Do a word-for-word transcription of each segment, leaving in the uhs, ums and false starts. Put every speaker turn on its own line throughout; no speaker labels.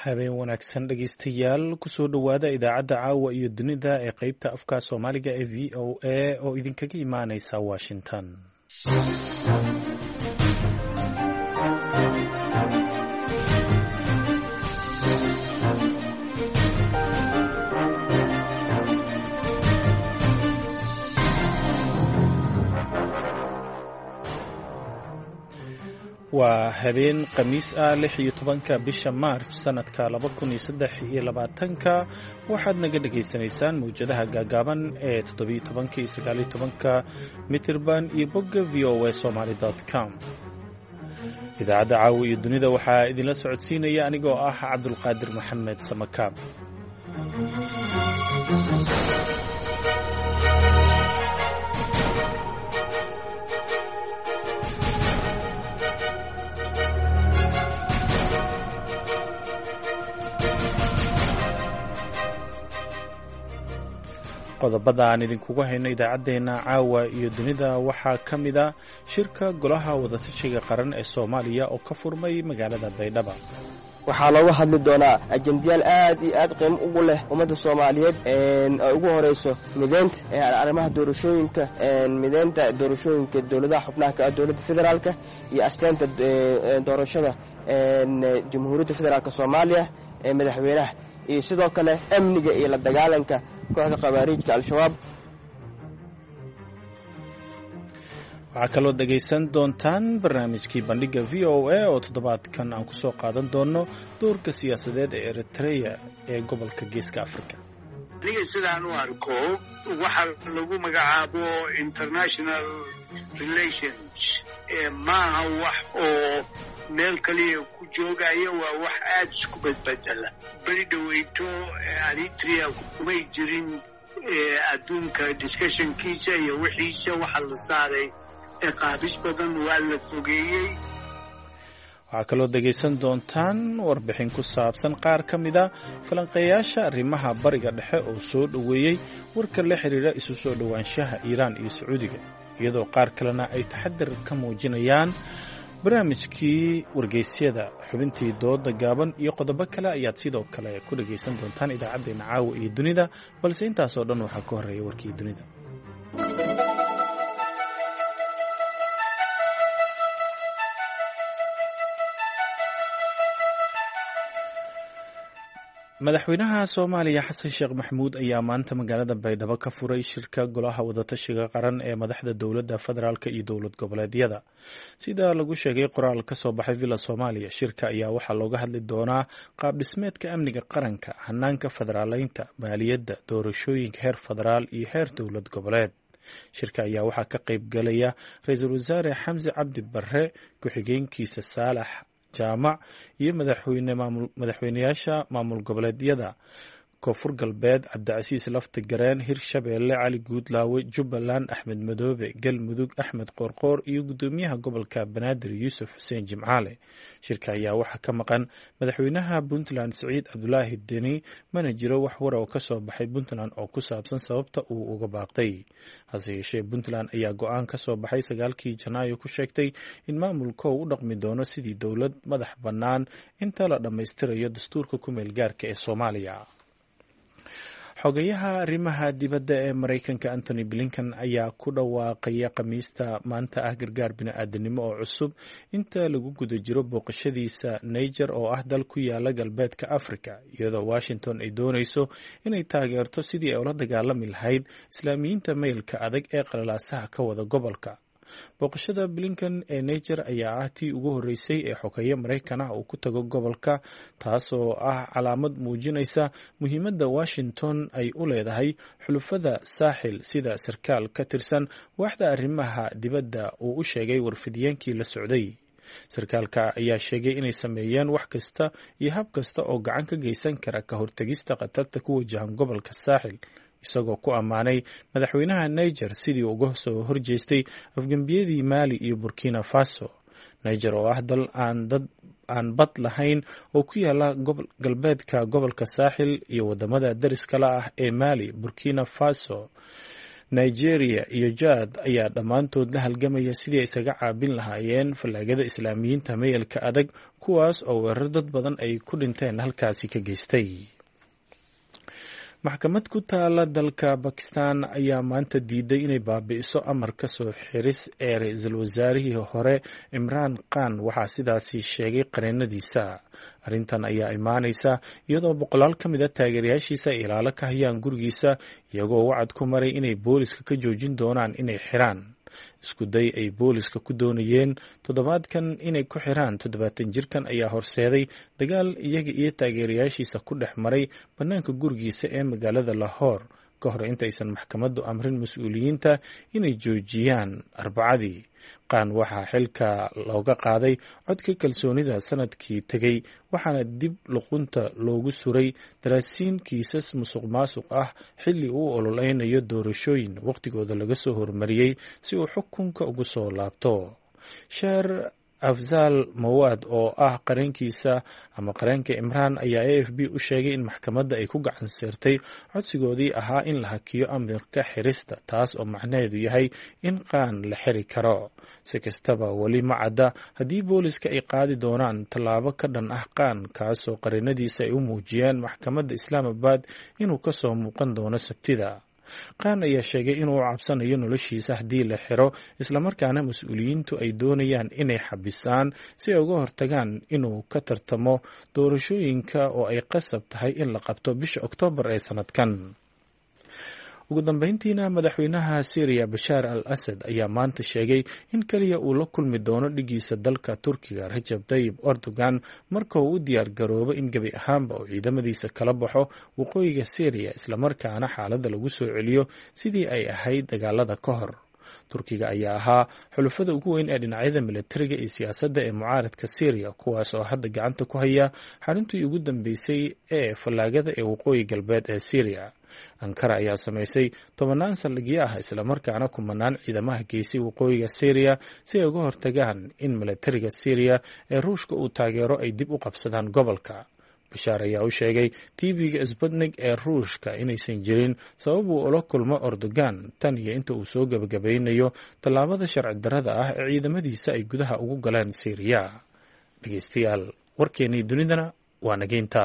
habeen wanaagsan dhegeystayaal kusoo dhowaada idaacadda caawa iyo dunida ee qeybta afka soomaaliga ee v o a oo idinkaga imaaneysa washington. waa habeen khamiis ah lix iyo tobanka bisha maarj sanadka laba kun iyo saddex iyo labaatanka waxaad naga dhagaysanaysaan mawjadaha gaagaaban ee toddobiyo tobanka iyo sagaaliyo tobanka mitirban iyo bogga v o a somaly dot com. idaacadda caawa iyo dunida waxaa idinla socodsiinaya anigoo ah cabdulqaadir maxamed samakaab. qodobada aan idinkugu hayno idaacaddeenna caawa iyo dunida waxaa ka mid a shirka golaha wadatashiga qaran ee soomaaliya oo ka furmay magaalada baydhaba.
waxaa looga hadli doonaa ajendayaal aad iyo aad qiimo ugu leh ummadda soomaaliyeed ay ugu horeyso mideynta arrimaha doorashooyinka mideynta doorashooyinka dowladaha xubnaha ka ah dowladda federaalka iyo asteynta doorashada jamhuuriyadda federaalka soomaaliya ee madaxweynaha iyo sidoo kale amniga iyo la dagaalanka kooxda khawaariijka al-shabaab.
waxaa kaloo dhegaysan doontaan barnaamijkii bandhigga v o a oo toddobaadkan aan ku soo qaadan doono doorka siyaasadeed ee eritrea ee gobolka geeska africa.
aniga sidaan u arko waxa lagu magacaabo international relations maaha wax oo meel kaliya ku joogaya, waa wax aad isku badbedela. beri dhaweyto eritrea kumay jirin adduunka discussionkiisa iyo wixiisa waxa la saaray qaabis badan, waa la fogeeyey.
waxaa kaloo dhegaysan doontaan warbixin ku saabsan qaar ka mida falanqeeyaasha arrimaha bariga dhexe oo soo dhoweeyey warka la xiriira isu soo dhowaanshaha iiraan iyo sacuudiga, iyadoo qaar kalena ay taxadir ka muujinayaan. barnaamijkii wargeysyada, xubintii dooda gaaban iyo qodobo kale ayaad sidoo kale ku dhagaysan doontaan idaacaddeenna caawa iyo dunida, balse intaasoo dhan waxaa ka horreeya warkii dunida. madaxweynaha soomaaliya xasan sheekh maxamuud ayaa maanta magaalada baydhabo ka furay shirka golaha wadatashiga qaran ee madaxda dowladda federaalk iyo dowlad goboleedyada. sida lagu sheegay qoraal ka soo baxay villa soomaaliya, shirka ayaa waxaa looga hadli doonaa qaab dhismeedka amniga qaranka, hanaanka federaaleynta, maaliyadda, doorashooyinka heer federaal iyo heer dowlad goboleed. shirka ayaa waxaa ka qayb galaya ra-iisul wasaare xamse cabdi barre, ku-xigeenkiisa saalax jaamac iyo madaxweyneyaasha maamul goboleedyada koonfur galbeed cabdicasiis lafti gareen, hirshabeelle cali guudlaawe, jubbaland axmed madoobe, galmudug axmed qoorqoor iyo guddoomiyaha gobolka banaadir yuusuf xuseen jimcaale. shirka ayaa waxaa ka maqan madaxweynaha puntland siciid cabdulaahi deni, mana jiro wax war oo ka soo baxay puntland oo ku saabsan sababta uu uga baaqday. hase yeeshee puntland ayaa go-aan ka soo baxay sagaalkii janaayo ku sheegtay in maamulka uu u dhaqmi doono sidii dowlad madax bannaan inta la dhammaystirayo dastuurka ku meel gaarka ee soomaaliya. xogayaha arrimaha dibadda ee maraykanka antony blinken ayaa ku dhawaaqaya khamiista maanta ah gargaar bini-aadanimo oo cusub inta lagu guda jiro booqashadiisa niger oo ah dal ku yaala galbeedka africa, iyadoo washington ay doonayso inay taageerto sidii ay ula dagaalami lahayd islaamiyiinta meylka adag ee qalalaasaha ka wada gobolka. booqashada blinken ee niger ayaa ah tii ugu horreysay ee xogeeye maraykan ah uu ku tago gobolka, taasoo ah calaamad muujinaysa muhiimadda washington ay u leedahay xulufada saaxil, sida sarkaal ka tirsan waaxda arrimaha dibadda uu u sheegay warfidiyeenkii la socday. sarkaalka ayaa sheegay inay sameeyeen wax kasta iyo hab kasta oo gacan ka geysan kara ka hortegista khatarta ku wajahan gobolka saaxil, isagoo ku ammaanay madaxweynaha niger sidii uga soo horjeestay afgembiyadii maali iyo burkina faso. niger oo ah dal aan dad aan bad lahayn oo ku yaala galbeedka gobolka saaxil iyo wadamada dariska la ah ee maali, burkina faso, nigeria iyo jad ayaa dhammaantood la halgamaya sidii isaga caabin lahaayeen fallaagada islaamiyiinta mayalka adag kuwaas oo weerar dad badan ay ku dhinteen halkaasi ka geystay. maxkamad ku taala dalka bakistan ayaa maanta diiday inay baabi'iso amar ka soo xiris ee ra-iisul wasaarihii hore imraan khan, waxaa sidaasi sheegay qareenadiisa. arrintan ayaa imaanaysa iyadoo boqolaal ka mid a taageerayaashiisa ay ilaalo ka hayaan gurigiisa, iyagoo wacad ku maray inay booliska ka joojin doonaan inay xiraan. isku day ay booliska ku doonayeen toddobaadkan inay ku xiraan toddobaatan jirkan ayaa horseeday dagaal iyaga iyo taageerayaashiisa ku dhex maray bannaanka gurigiisa ee magaalada Lahore ka hor intaysan maxkamaddu amrin mas-uuliyiinta inay joojiyaan Arbacadii. Khan waxaa xilka looga qaaday codka kalsoonida sanadkii tegay, waxaana dib luqunta loogu suray daraasiin kiisas musuq maasuq ah xilli uu ololeynayo doorashooyin waqtigooda laga soo hormariyey si uu xukunka ugu soo laabto. sheer afzal mawaad oo ah qareenkiisa ama qareenka imraan ayaa a f b u sheegay in maxkamadda ay ku gacan seertay codsigoodii ahaa in la hakiyo amarka xirista, taas oo macnaheedu yahay in Khan la xiri karo. si kastaba weli ma cadda haddii booliska ay qaadi doonaan tallaabo ka dhan ah Khan, kaasoo qareenadiisa ay u muujiyeen maxkamadda Islaamabad inuu ka soo muuqan doono Sabtida. Khan ayaa sheegay inuu cabsanayo noloshiisa haddii la xiro, islamarkaana mas-uuliyiintu ay doonayaan inay xabisaan si ay uga hortagaan inuu ka tartamo doorashooyinka oo ay qasab tahay in la qabto bisha Oktoobar ee sanadkan. ugu dambeyntiina madaxweynaha Syria Bashar al-Assad ayaa maanta sheegay in kaliya uu la kulmi doono dhigiisa dalka Turkiga Recep Tayyip Erdogan marka uu u diyaar garoobo in gebi ahaanba uu ciidamadiisa kala baxo waqooyiga Syria, islamarkaana xaaladda lagu soo celiyo sidii ay ahayd dagaalada ka hor. Turkiga ayaa ahaa xulufada ugu weyn ee dhinacyada militariga iyo siyaasadda ee mucaaradka Syria, kuwaas oo hadda gacanta ku haya xaruntii ugu dambeysay ee fallaagada ee waqooyi galbeed ee Syria. Ankara ayaa samaysay tobanaan saldhigyo ah, islamarkaana kumanaan ciidamaha geysay waqooyiga Syria si ay uga hortagaan in militariga Syria ee Ruushka uu taageero ay dib u qabsadaan gobolka. Bashar ayaa u sheegay T V-ga Sputnik ee Ruushka inaysan jirin sabab uu ula kulmo Erdogan tan iyo inta uu soo gabagabeynayo tallaabada sharci darrada ah ee ciidamadiisa ay gudaha ugu galeen Syria. dhegeystayaal, warkeenii dunidana waa nageynta.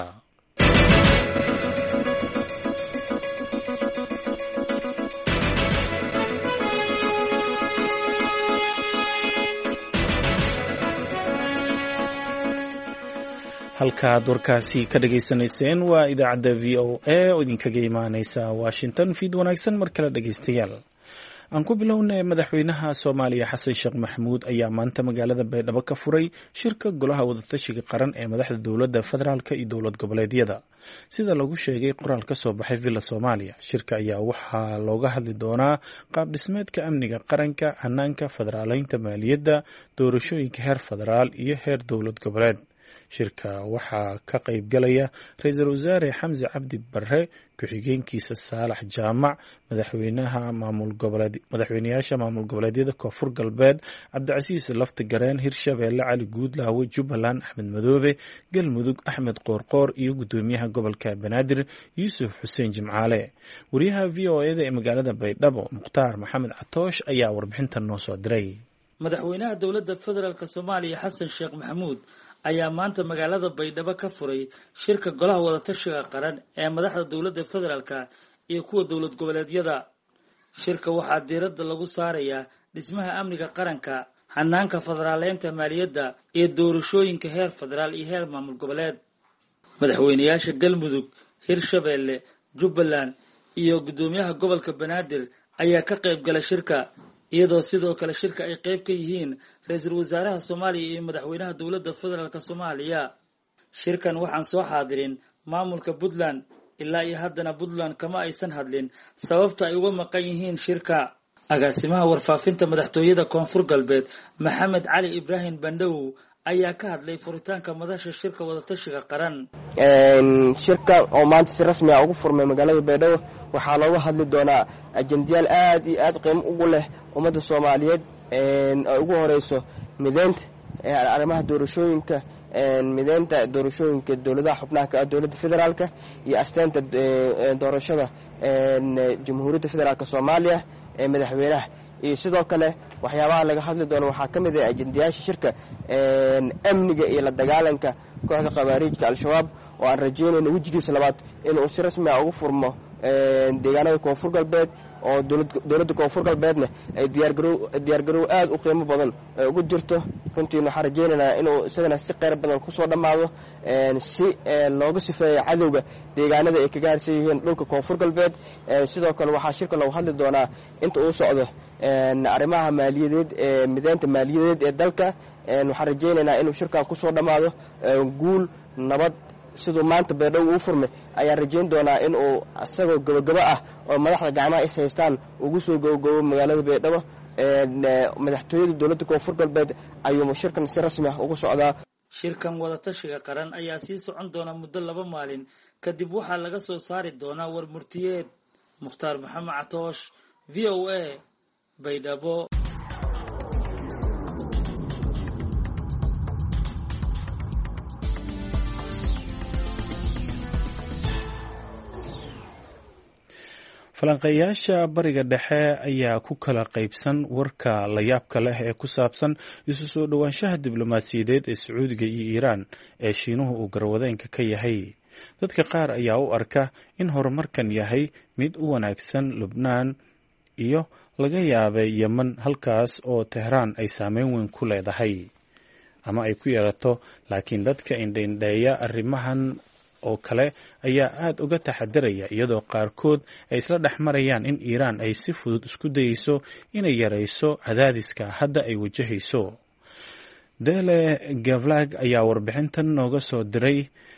halkaad warkaasi ka dhageysanayseen waa idaacadda v o a oo idinkaga imaaneysa Washington. fiid wanaagsan mar kale dhegeystayaal. aan ku bilownay madaxweynaha Soomaaliya Xasan Sheekh Maxmuud ayaa maanta magaalada Baydhabo ka furay shirka golaha wadatashiga qaran ee madaxda dowladda federaalka iyo dowlad goboleedyada. sida lagu sheegay qoraal ka soo baxay Villa Soomaaliya, shirka ayaa waxaa looga hadli doonaa qaab dhismeedka amniga qaranka, hanaanka federaaleynta maaliyadda, doorashooyinka heer federaal iyo heer dowlad goboleed. shirka waxaa ka qayb galaya ra-iisul wasaare Xamse Cabdi Barre, ku-xigeenkiisa Saalax Jaamac, madaxweynaha maamul goboleed madaxweynayaasha maamul goboleedyada Koonfur Galbeed Cabdicasiis Laftagareen, Hirshabeelle Cali Guudlaawe, Jubbaland Axmed Madoobe, Galmudug Axmed Qoorqoor iyo gudoomiyaha gobolka Banaadir Yuusuf Xuseen Jimcaale. wariyaha v o a da ee magaalada Baydhabo Mukhtaar Maxamed Catoosh ayaa warbixintan noo soo diray.
madaxweynaha dowladda federaalk Soomaaliya Xasan Sheekh Maxamuud ayaa maanta magaalada Baydhabo ka furay shirka golaha wadatashiga qaran ee madaxda dowladda federaalka iyo kuwa dowlad goboleedyada. shirka waxaa diiradda lagu saarayaa dhismaha amniga qaranka, hanaanka federaaleynta maaliyadda iyo doorashooyinka heer federaal iyo heer maamul goboleed. madaxweynayaasha Galmudug, Hirshabeelle, Jubbaland iyo gudoomiyaha gobolka Banaadir ayaa ka qayb galay shirka, iyadoo sidoo kale shirka ay qayb ka yihiin ra-iisul wasaaraha Soomaaliya iyo madaxweynaha dowladda federaalk Soomaaliya. shirkan waxaan soo xaadirin maamulka Puntland, ilaa iyo haddana Puntland kama aysan hadlin sababta ay uga maqan yihiin shirka. agaasimaha warfaafinta madaxtooyada Koonfur Galbeed Maxamed Cali Ibrahim Bandhaw ayaa ka hadlay furitaanka madasha shirka wadatashiga qaran.
shirka oo maanta si rasmi ah ugu furmay magaalada Baydhabo waxaa looga hadli doonaa ajendayaal aad iyo aad qiimo ugu leh ummadda Soomaaliyeed, ay ugu horeyso mideynta arrimaha doorashooyinka mideynta doorashooyinka dowladaha xubnaha ka ah dowladda federaalka iyo asteynta doorashada jamhuuriyadda federaalka soomaaliya ee madaxweynaha iyo sidoo kale waxyaabaha laga hadli doono waxaa ka mid ah ajendayaasha shirka amniga iyo la dagaalanka kooxda khawaariijka al-shabaab oo aan rajaynayno wejigiisa labaad inuu si rasmi ah ugu furmo deegaanada koonfur galbeed oo dowladda koonfur galbeedna ay diyaargarow aad u qiimo badan ugu jirto runtiina waxaan rajaynaynaa inuu isagana si qeyr badan kusoo dhammaado si looga sifeeyo cadowga deegaanada ay kaga harsan yihiin dhulka koonfur galbeed sidoo kale waxaa shirka lagu hadli doonaa inta uu socdo arrimaha maaliyadeed ee mideynta maaliyadeed ee dalka waxaan rajaynaynaa inuu shirkan kusoo dhammaado guul nabad siduu maanta beedhow uu furmay ayaan rajayn doonaa in uu isagoo gabagabo ah oo madaxda gacmaha is haystaan ugu soo gabagabo magaalada beedhabo madaxtooyada dowladda koonfur galbeed ayuu shirkan si rasmi ah ugu socdaa
shirkan wadatashiga qaran ayaa sii socon doona muddo laba maalin kadib waxaa laga soo saari doonaa war murtiyeed. mukhtaar maxamed catoosh, v o a, baydhabo.
falanqeeyaasha bariga dhexe ayaa ku kala qaybsan warka layaabka leh ee ku saabsan isu soo dhowaanshaha diblomaasiyadeed ee sacuudiga iyo iiraan ee shiinuhu uu garwadeenka ka yahay. dadka qaar ayaa u arka in horumarkan yahay mid u wanaagsan lubnaan iyo laga yaabay yemen, halkaas oo tehraan ay saameyn weyn ku leedahay ama ay ku yeelato, laakiin dadka indhaindheeya arrimahan oo kale ayaa aad uga taxadiraya, iyadoo qaarkood ay isla dhex marayaan in iiraan ay si fudud isku dayeyso inay yarayso cadaadiska hadda ay wajahayso. dele gavlag ayaa warbixintan nooga soo diray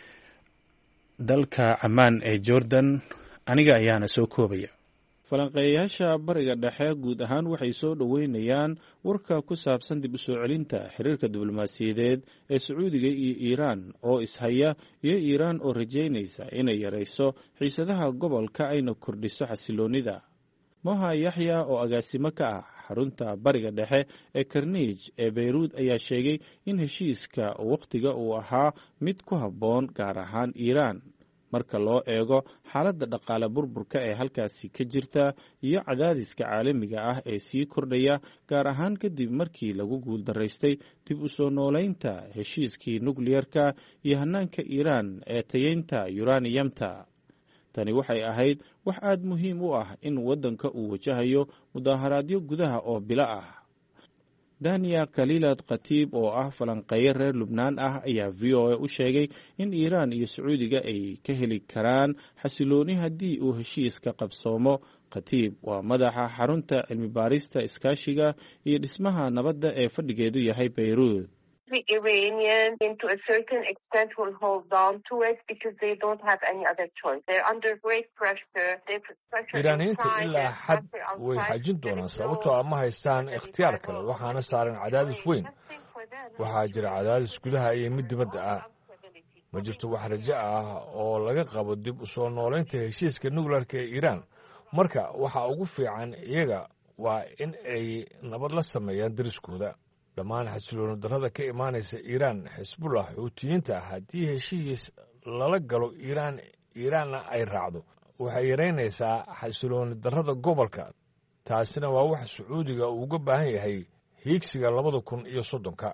dalka camaan ee jordan, aniga ayaana soo koobaya. falanqeeyayaasha bariga dhexe guud ahaan waxay soo dhoweynayaan warka ku saabsan dib u soo celinta xiriirka diblomaasiyadeed ee sacuudiga iyo iiraan oo ishaya, iyo iiraan oo rajaynaysa inay yarayso xiisadaha gobolka ayna kordhiso xasiloonida. moha yaxya oo agaasimo ka ah xarunta bariga dhexe ee karniij ee beyruud ayaa sheegay in heshiiska wakhtiga uu ahaa mid ku habboon gaar ahaan iiraan marka loo eego xaaladda dhaqaale burburka ee halkaasi ka jirta iyo cadaadiska caalamiga ah ee sii kordhaya, gaar ahaan kadib markii lagu guuldaraystay dib u soo noolaynta heshiiskii nukliyarka iyo hanaanka iiraan ee tayeynta yuraniyamta. tani waxay ahayd wax aad muhiim u ah in waddanka uu wajahayo mudaharaadyo gudaha oo bilo ah. daniya khaliilad khatiib oo ah falanqeeye reer lubnaan ah ayaa v o a u sheegay in iiraan iyo sacuudiga ay ka heli karaan xasilooni haddii uu heshiiska qabsoomo. khatiib waa madaxa xarunta cilmi baarista iskaashiga iyo dhismaha nabadda ee fadhigeedu yahay beyruud.
The Iranians, to a certain extent, will hold on to it because they don't have any other choice. They're under great pressure.
Iiraaniyiinta ilaa xad way xajin doonaan sababtoo ah ma haystaan ikhtiyaar kale, waxaana saaran cadaadis weyn. waxaa jira cadaadis gudaha iyo mid dibadda ah. ma jirto wax rajo ah oo laga qabo dib u soo noolaynta heshiiska nukleerka ee Iiraan. marka waxa ugu fiican iyaga waa in ay nabad la sameeyaan dariskooda. dhammaan xasilooni darrada ka imaanaysa Iiraan, xisbullah, xuutiyiinta, haddii heshiis lala galo Iiraan Iiraanna ay raacdo, waxay yaraynaysaa xasilooni darrada gobolka. taasina waa wax Sacuudiga uu uga baahan yahay hiigsiga labada kun iyo soddonka.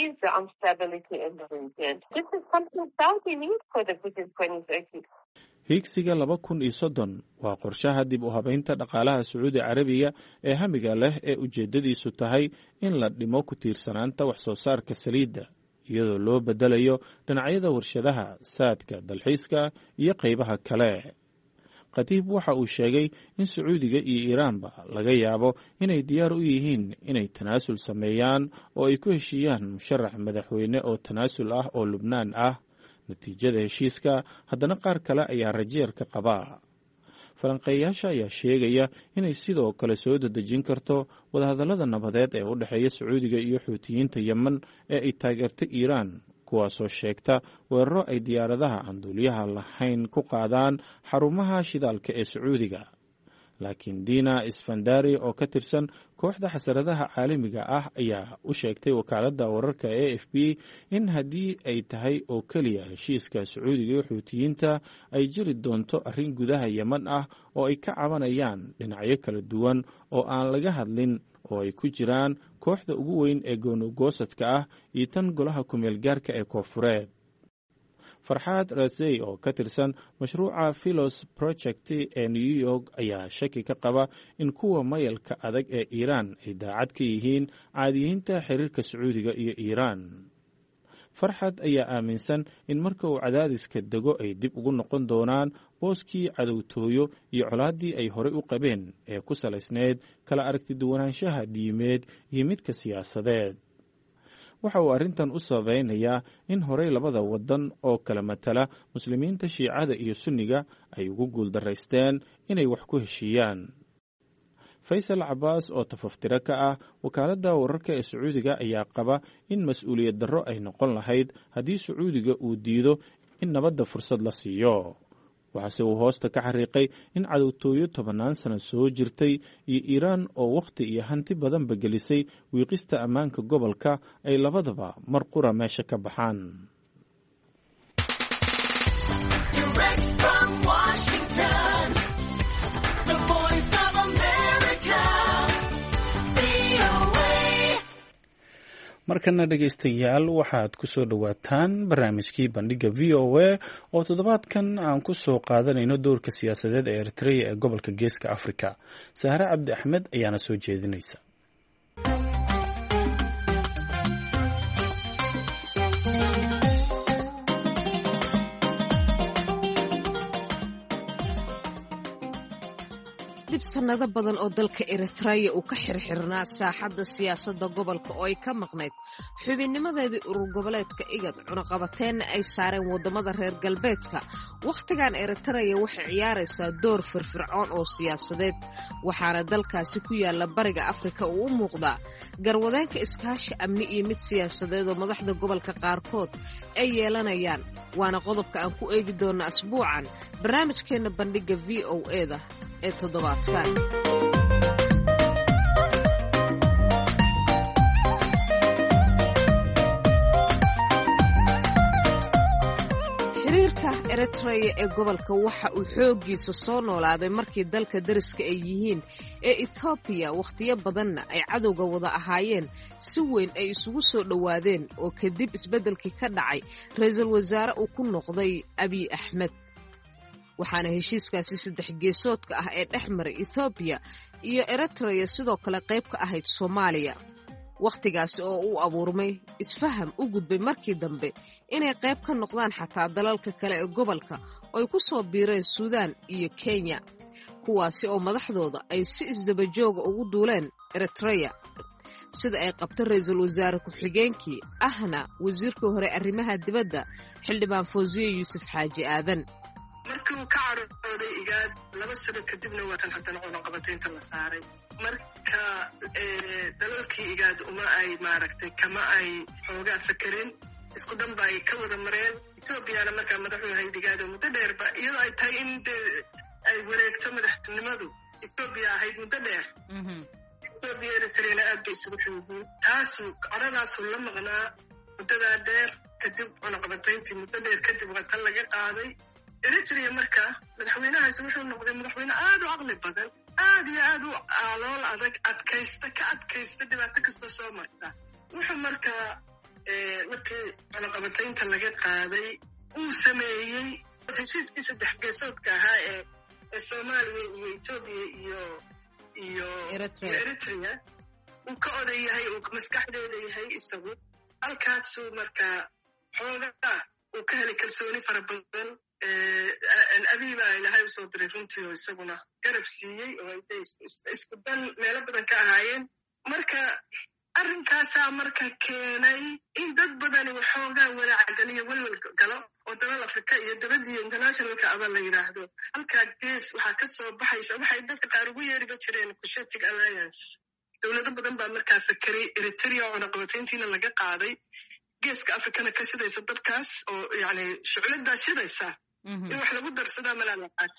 hiigsiga laba kun iyo soddon waa qorshaha dib u habaynta dhaqaalaha Sacuudi Carabiga ee hamiga leh ee ujeeddadiisu tahay in la dhimo ku tiirsanaanta wax soo saarka saliidda, iyadoo loo bedelayo dhinacyada warshadaha, saadka, dalxiiska iyo qaybaha kale. khatiib waxa uu sheegay in Sacuudiga iyo Iiraanba laga yaabo inay diyaar u yihiin inay tanaasul sameeyaan oo ay ku heshiiyaan musharax madaxweyne oo tanaasul ah oo Lubnaan ah. natiijada heshiiska haddana qaar kale ayaa rajeer ka qaba. falanqeeyaasha ayaa sheegaya inay sidoo kale soo dedejin karto wadahadallada nabadeed ee u dhexeeya Sacuudiga iyo xuutiyiinta Yemen ee ay taageertay Iiraan, kuwaasoo sheegta weeraro ay diyaaradaha aan duuliyaha lahayn ku qaadaan xarumaha shidaalka ee Sacuudiga. laakiin dina isfandari oo ka tirsan kooxda xasaradaha caalamiga ah ayaa u sheegtay wakaaladda wararka a f b in haddii ay tahay oo keliya heshiiska sacuudiga iyo xuutiyiinta ay jiri doonto arrin gudaha yeman ah oo ay ka cabanayaan dhinacyo kala duwan oo aan laga hadlin oo ay ku jiraan kooxda ugu weyn ee goonogoosadka ah iyo tan golaha kumeel gaarka ee koofureed. farxaad rasey oo ka tirsan mashruuca philos project ee new york ayaa shaki ka qaba in kuwa mayalka adag ee iiraan ay daacad ka yihiin caadiyiinta xiriirka sacuudiga iyo iiraan. farxad ayaa aaminsan in marka uu cadaadiska dego ay dib ugu noqon doonaan booskii cadowtooyo iyo colaaddii ay horey u qabeen ee ku salaysneyd kala aragtiduwanaanshaha diimeed iyo midka siyaasadeed. waxa uu arrintan u sabaynayaa in horey labada waddan oo kala matala muslimiinta shiicada iyo sunniga ay ugu guuldaraysteen inay wax ku heshiiyaan. faysal cabaas oo tafaftiro ka ah wakaaladda wararka ee sacuudiga ayaa qaba in mas-uuliyad darro ay noqon lahayd haddii sacuudiga uu diido in nabadda fursad la siiyo. waxaase uu hoosta ka xariiqay in cadowtooyo tobannaan sano soo jirtay iyo iiraan oo wakhti iyo hanti badanba gelisay wiiqista ammaanka gobolka ay labadaba mar qura meesha ka baxaan. markana dhegaystayaal waxaad ku soo dhowaataan barnaamijkii bandhiga v o a oo toddobaadkan aan ku soo qaadanayno doorka siyaasadeed ee eritrea ee gobolka geeska afrika. sahre cabdi axmed ayaana soo jeedinaysa.
dib sanado badan oo dalka eritrea uu ka xirxirnaa saaxadda siyaasadda gobolka oo ay ka maqnayd xubinnimadeedii urur goboleedka igad cunaqabateenna ay saareen waddamada reer galbeedka. wakhtigan eritrea waxay ciyaaraysaa door firfircoon oo siyaasadeed, waxaana dalkaasi ku yaalla bariga afrika uu u muuqdaa garwadeenka iskaashi amni iyo mid siyaasadeed oo madaxda gobolka qaarkood ay yeelanayaan. waana qodobka aan ku eegi doonna asbuucan barnaamijkeenna bandhigga v o eda ee toddobaadkan. xiriirka eritrea ee gobolka waxa uu xooggiisa soo noolaaday markii dalka dariska ay yihiin ee ethoobiya wakhtiyo badanna ay cadowga wada ahaayeen si weyn ay isugu soo dhowaadeen oo kadib isbeddelkii ka dhacay ra-iisul wasaare uu ku noqday abiy axmed. waxaana heshiiskaasi saddex geesoodka ah ee dhex maray ethoobiya iyo eritrea sidoo kale qayb ka ahayd soomaaliya. wakhtigaasi oo uu abuurmay isfaham u gudbay markii dambe inay qayb ka noqdaan xataa dalalka kale ee gobolka oo ay ku soo biireen suudaan iyo kenya, kuwaasi oo madaxdooda ay si isdabajooga ugu duuleen eritrea, sida ay qabta ra-iisul wasaare ku-xigeenkii ahna wasiirkii hore arrimaha dibadda xildhibaan fawziye yuusuf xaaji aadan.
markii uu ka carooday igaad laba sano kadibna waatan haddana cunaqabataynta la saaray. marka dalalkii igaad uma ay maaragtay kama ay xoogaa fakerin, isku dhanba ay ka wada mareen. etoobiyana markaa madaxu ahayd igaad oo muddo dheerba iyadoo ay tahay in de ay wareegto madaxtinimadu etoobiya ahayd muddo dheer. etoobiya eritreana aad bay isugu xoogiin. taasu coradaasu la maqnaa muddadaa dheer kadib cunaqabatayntii muddo dheer kadib watan laga qaaday. eritrea marka madaxweynahaasi wuxuu noqday madaxweyne aad u caqli badan, aad iyo aad u alool adag, adkaysta ka adkaysta dhibaato kastoo soo marta. wuxuu markaa markii cunaqabataynta laga qaaday uu sameeyey heshiiskii saddex geesoodka ahaa ee ee soomaaliya iyo etoobiya iyo iyo eritrea uu ka oday yahay, uu maskaxdeeda yahay isagu. halkaasuu markaa xoogaa uu ka helay kalsooni fara badan. abiy baa ilahay usoo diray runtii oo isaguna garab siiyey oo ay isku dan meelo badan ka ahaayeen. marka arrinkaasaa marka keenay in dad badani waxoogaa walaacgaliyo welwel galo oo dalal afrika iyo dabadiiyo internationalka aba la yidhaahdo. halkaa gees waxaa ka soo baxaysa waxay dadka qaar ugu yeeriba jireen cushetic alliance. dowlado badan baa markaa fakeray eritrea oo cunaqabatayntiina laga qaaday, geeska afrikana ka shidaysa dabkaas oo yani shucladaa shidaysa in wax lagu darsadaa malaalaqaate.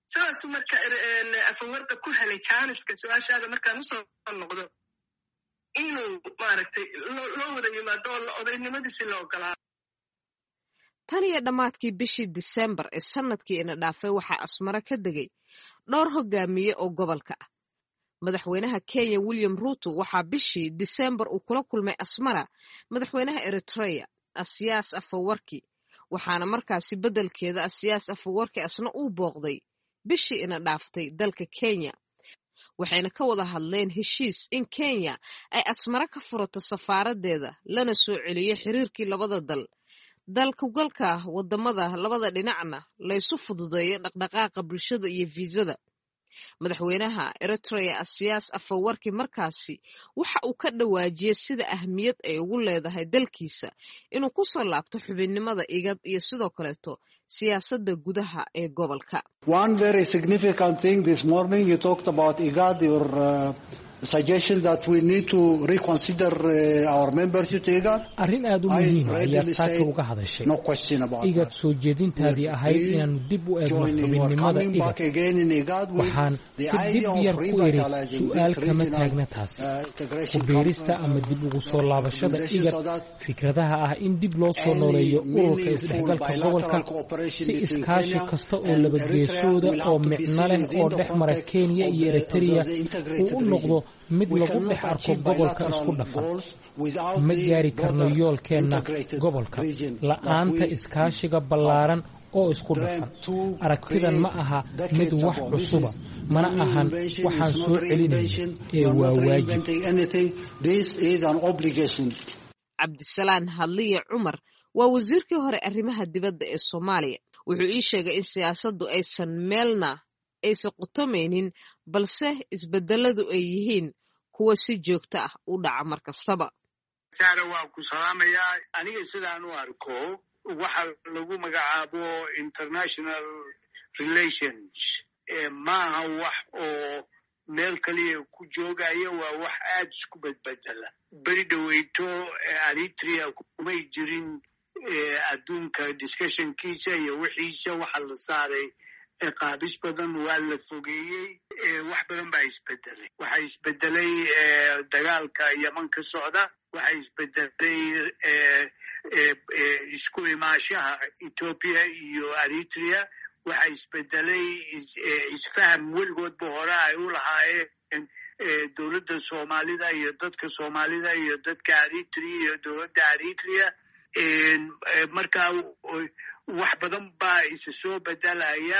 saasuu marka afawarqa ku helay jaaniska su-aashaada markaan usoo noqdo inuu maaragtay loo wada yimaado oo odaynimadiisi la ogolaa.
tan iyo dhammaadkii bishii disembar ee sanadkii ina dhaafay waxaa asmara ka degay dhowr hogaamiye oo gobolka ah. madaxweynaha Kenya William Ruto waxaa bishii disembar uu kula kulmay asmara madaxweynaha Eritrea Asiyaas Afwerki, waxaana markaasi beddelkeeda Asiyaas Afwerki asna uu booqday bishii ina dhaaftay dalka Kenya. waxayna ka wada hadleen heshiis in Kenya ay asmara ka furato safaaradeeda lana soo celiyo xiriirkii labada dal. dalka galka wadamada labada dhinacna la isu fududeeyo dhaqdhaqaaqa bulshada iyo fiisada. madaxweynaha Eritrea Asiyaas Afwerki markaasi waxa uu ka dhawaajiyay sida ahmiyad ay ugu leedahay dalkiisa inuu ku soo laabto xubinnimada IGAD iyo sidoo kaleeto siyaasadda gudaha ee gobolka.
One very significant thing this morning you talked about IGAD, your uh, suggestion that we need to reconsider uh, our membership to IGAD.
arrin aad u muhiim ah ayaa saaka uga hadashay.
No question about
IGAD soo jeedintaadii ahayd inaanu dib u eegno xubinnimada IGAD. waxaan si dib yar ku eri su'aal kama taagna taasi. ku biirista ama dib ugu soo laabashada IGAD fikradaha ah in dib loo soo nooleeyo ururka isdhexgalka gobolka si iskaashi kasta oo labageesooda oo micno leh oo dhex mara Kenya iyo Eritrea uu u noqdo mid lagu dhex arko gobolka isku dhafan. ma gaari karno yoolkeenna gobolka la'aanta iskaashiga ballaaran oo isku dhafan. aragtidan ma aha mid wax cusuba, mana ahan waxaan soo celinayno ee waa waajib.
Cabdisalaan Hadliye Cumar waa wasiirkii hore arrimaha dibadda ee Soomaaliya. wuxuu ii sheegay in siyaasaddu aysan meelna aysan qutomaynin, balse isbedeladu ay yihiin kuwa si joogto ah u dhaca mar kastaba.
saara waa ku salaamayaa. aniga sidaan u arko waxa lagu magacaabo international relations maaha wax oo meel kaliya ku joogaya, waa wax aad isku bedbedela. beri dhaweyto Eritrea kumay jirin adduunka discussionkiisa iyo wixiisa waxa la saaray qaabis badan, waa la fogeeyey, wax badan baa isbedelay. waxaa isbedelay dagaalka Yemen ka socda, waxaa isbedelay isku imaashaha Ethiopia iyo Eritrea, waxaa isbedelay isfaham weligoodba hore ay u lahaayeen dowladda Soomaalida iyo dadka Soomaalida iyo dadka Eritrea iyo dowladda Eritrea. marka wax badan baa isa soo bedelaya.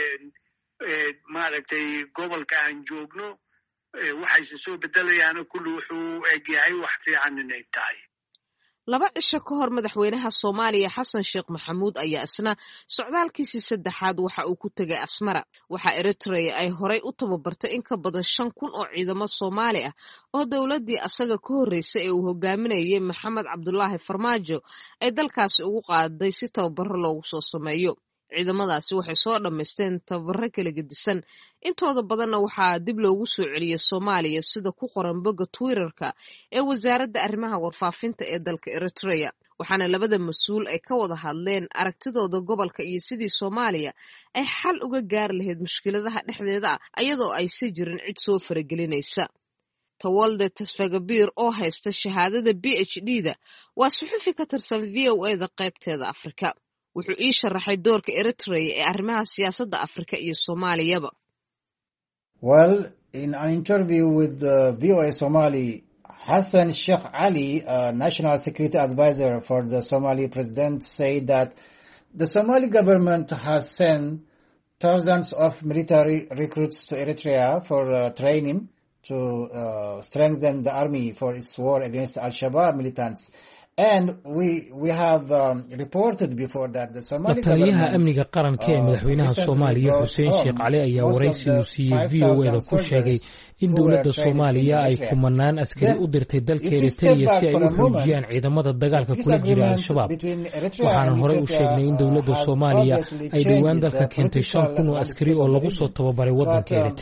maaragtay gobolka aan joogno waxa isa soo bedelayaana kulli wuxuu egyahay wax fiican inay tahay.
laba cisho ka hor madaxweynaha Soomaaliya Xasan Sheekh Maxamuud ayaa isna socdaalkiisii saddexaad waxa uu ku tegay Asmara. waxa Eritrea ay horay u tababartay in ka badan shan kun oo ciidamo Soomaali ah oo dowladdii asaga ka horreysay ee uu hogaaminayay Maxamed Cabdullaahi Farmaajo ay dalkaasi ugu qaaday si tababaro loogu soo sameeyo. ciidamadaasi waxay soo dhammaysteen tababaro kala gedisan, intooda badanna waxaa dib loogu soo celiyey Soomaaliya sida ku qoran bogga Twitter-ka ee wasaaradda arrimaha warfaafinta ee dalka Eritrea. waxaana labada mas-uul ay ka wada hadleen aragtidooda gobolka iyo sidii Soomaaliya ay xal uga gaari lahayd mushkiladaha dhexdeeda ah ayadoo ay si jirin cid soo faragelinaysa. Tawalde Tasfagabir oo haysta shahaadada B H D-da waa suxufi ka tirsan V O A-da qaybteeda Afrika. wuxuu ii sharaxay doorka Eritrea ee arrimaha siyaasadda Afrika iyo Soomaaliyaba.
Well, in an interview with uh, V O A Somali, Hassan Sheikh Ali, uh, National Security Advisor for the Somali President, said that the Somali government has sent thousands of military recruits to Eritrea for uh, training to uh, strengthen the army for its war against Al-Shabaab militants. And we we have um, reported before that the Somali
taliyaha amniga qaranka ee madaxweynaha Soomaaliya Xuseen Sheekh Cali ayaa waraysi uu siiyay V O A-da ku sheegay in dowladda Soomaaliya ay kumanaan askari u dirtay dalka Eritrea si ay u xoojiyaan ciidamada dagaalka kula jira Al-Shabaab. waxaan hore u sheegnay in dowladda Soomaaliya ay dhawaan dalka keentay shan kun oo askari oo lagu soo tababaray waddanka Eritrea.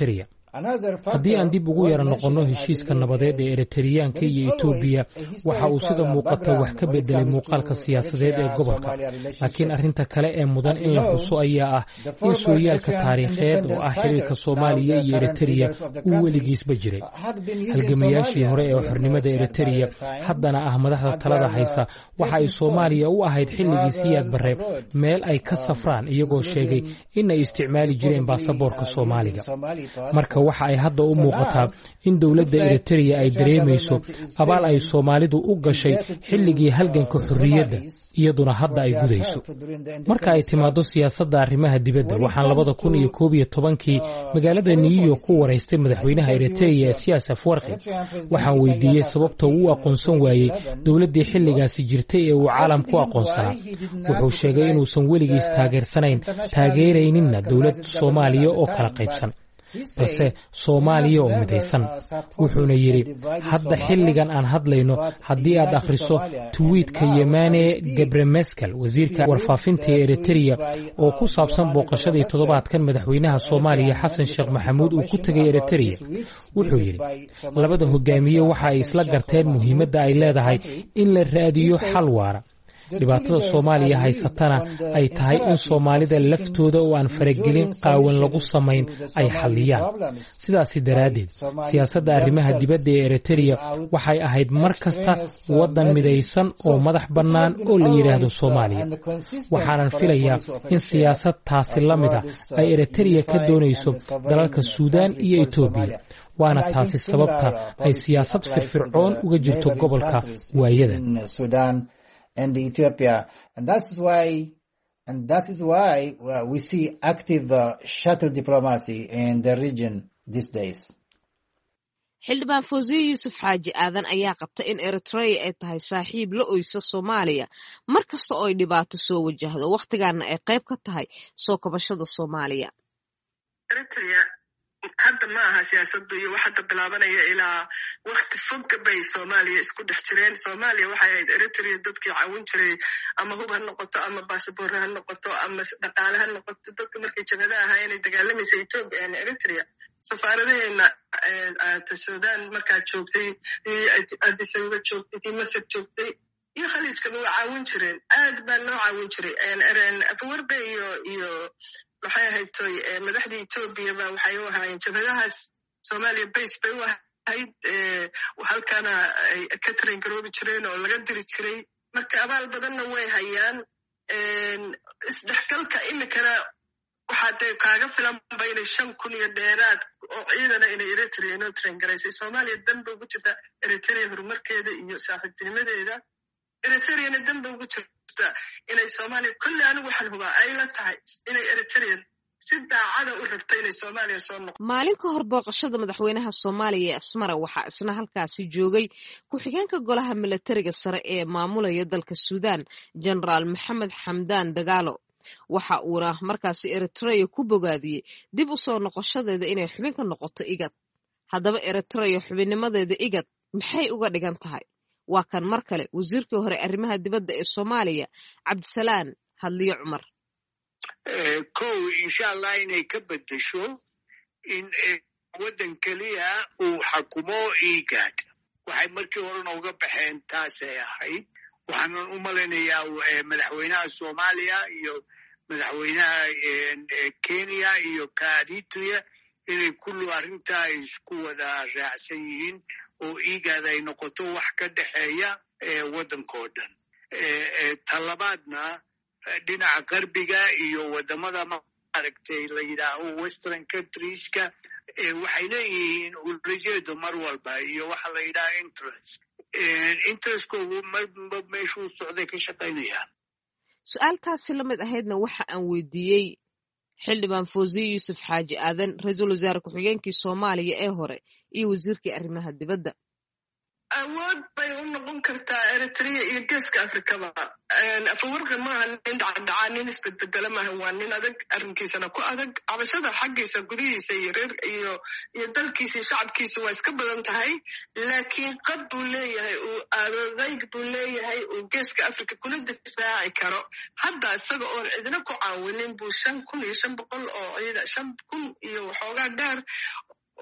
haddii aan dib ugu yara noqonno heshiiska nabadeed ee Eritreyaanka iyo Etoobiya waxa uu sida muuqata wax ka bedelay muuqaalka siyaasadeed ee gobolka laakiin arrinta kale ee mudan in la xuso ayaa ah in sooyaalka taariikheed oo ah xiriirka Soomaaliya iyo Eritrea uu weligiisba jiray halgamayaashii hore ee xornimada Eritrea haddana ah madaxda talada haysa waxa ay Soomaaliya u ahayd xilligii Siyaad Barre meel ay ka safraan iyagoo sheegay in ay isticmaali jireen baasaboorka Soomaaliga marka waxa ay hadda u muuqataa in dawladda Eritrea ay dareemayso abaal ay Soomaalidu u gashay xilligii halganka xorriyadda iyaduna hadda ay gudayso marka ay timaado siyaasadda arrimaha dibadda waxaan labada kun iyo koob iyo tobankii magaalada New York ku wareystay madaxweynaha Eritrea Siyaas Afwerki waxaan weydiiyey sababta uu aqoonsan waayay dawladdii xilligaasi jirtay ee uu caalamku aqoonsanaa wuxuu sheegay inuusan weligiis taageersanayn taageerayninna dawladda Soomaaliya oo kala qaybsan balse Soomaaliya oo midaysan wuxuuna yiri hadda xilligan aan hadlayno haddii aad akhriso tweetka Yemane Gebremeskel wasiirka warfaafinta ee Eritrea oo ku saabsan booqashadii toddobaadkan madaxweynaha Soomaaliya Xasan Sheekh Maxamuud uu ku tagay Eritrea wuxuu yiri labada hogaamiye waxa ay isla garteen muhiimadda ay leedahay in la raadiyo xal waara dhibaatada Soomaaliya haysatana ay tahay in Soomaalida laftooda oo aan faragelin qaawan lagu sameyn ay xaliyaan sidaas daraadeed siyaasadda arrimaha dibadda ee Eritrea waxay ahayd mar kasta wadan midaysan oo madax bannaan oo la yiraahdo Soomaaliya waxaan filayaa in siyaasad taasi la mid ah ay Eritrea ka doonayso dalalka Suudaan iyo Ethiopia waana taasi sababta ay siyaasad firfircoon uga jirto gobolka waayada
and Ethiopia, and that is why, and that is why uh, we see active uh, shuttle diplomacy in the region these days.
xildhibaan Fawziya Yuusuf Xaaji Aadan ayaa qabta in Eritrea ay tahay saaxiib la oyso Soomaaliya markasta oo ay dhibaato soo wajahdo waqtigaana ay qayb ka tahay soo kabashada Soomaaliya.
Eritrea hadda ma aha siyaasaddu iyo wax hadda bilaabanaya ilaa waqti fog bay Soomaaliya isku dhex jireen Soomaaliya waxay ahayd Eritrea dadkii caawin jiray ama hub ha noqoto ama baasaboor ha noqoto ama dhaqaale ha noqoto dadka markay jabhada ahaayeen ay dagaalamaysa Ethiopia iyo Eritrea safaaradeena ee Suudaan markaa joogtay Addis Ababa joogtay Masar joogtay iyo khaliijka waa caawin jireen aad baa loo caawin jiray een Afwerki iyo iyo waxay ahayd toy madaxdii Ethiopia ba waxay u ahaayeen jabhadahaas Soomaaliya base bay u ahayd halkana ay ka train garoobi jireen oo laga diri jiray marka abaal badanna way hayaan isdhexgalka imikana waxaa kaaga filan ba inay shan kun iyo dheeraad oo ciidana inay Eritrea inoo train garaysay Soomaaliya danba ugu jirta Eritrea horumarkeeda iyo saaxiibtinimadeeda Eritrea danba ugu jirta inay Soomaaliya kulli anigu waxaan hubaa ay la tahay inay Eritrea si daacada u rabto inay Soomaaliya soo noqoto
maalin ka hor booqashada madaxweynaha Soomaaliya Asmara waxa isna halkaasi joogay ku-xigeenka golaha militariga sare ee maamulaya dalka Suudaan General Maxamed Xamdaan Dagaalo waxa uu markaasi Eritrea ku bogaadiyay dib u soo noqoshadeeda inay xubin ka noqoto IGAD haddaba Eritrea xubinnimadeeda IGAD maxay uga dhigan tahay waa kan mar kale wasiirkii hore arrimaha dibadda ee Soomaaliya Cabdisalaan Hadliyo Cumar
kow insha Allah inay ka bedesho in wadan kaliya uu xakumo IGAD waxay markii hore uga baxeen taasay ahayd waxaan u maleynayaa madaxweynaha Soomaaliya iyo madaxweynaha Kenya iyo Eritrea inay kullu arrinta isku wada raacsan yihiin oo IGAD ay noqoto wax ka dhaxeeya wadankoo dhan talabaadna dhinaca qarbiga iyo wadamada maaragtay la yidhaaho western countrieska waxay leeyihiin ujeedo mar walba iyo waxa la yidhaha interest interestkoogu marba meeshuu socday ka shaqaynayaan
su-aaltaasi la mid ahaydna waxa aan weydiiyey xildhibaan Fawziya Yuusuf Xaaji Aadan ra-iisul wasaare ku-xigeenkii Soomaaliya ee hore iyo wasiirkii arrimaha dibadda
awood bay u noqon kartaa Eritrea iyo geeska Afrikaba Afwerki maaha nin dhacdhacaa nin isbedbedela maaha waa nin adag arrinkiisana ku adag cabashada xaggiisa gudihiisa iyo reer iyo iyo dalkiisa iyo shacabkiisa waa iska badan tahay laakiin qad buu leeyahay uu aadodayg buu leeyahay uu geeska Afrika kula difaaci karo hadda isaga oon cidina ku caawinin buu shan kun iyo shan boqol oo ciida shan kun iyo waxoogaa dheer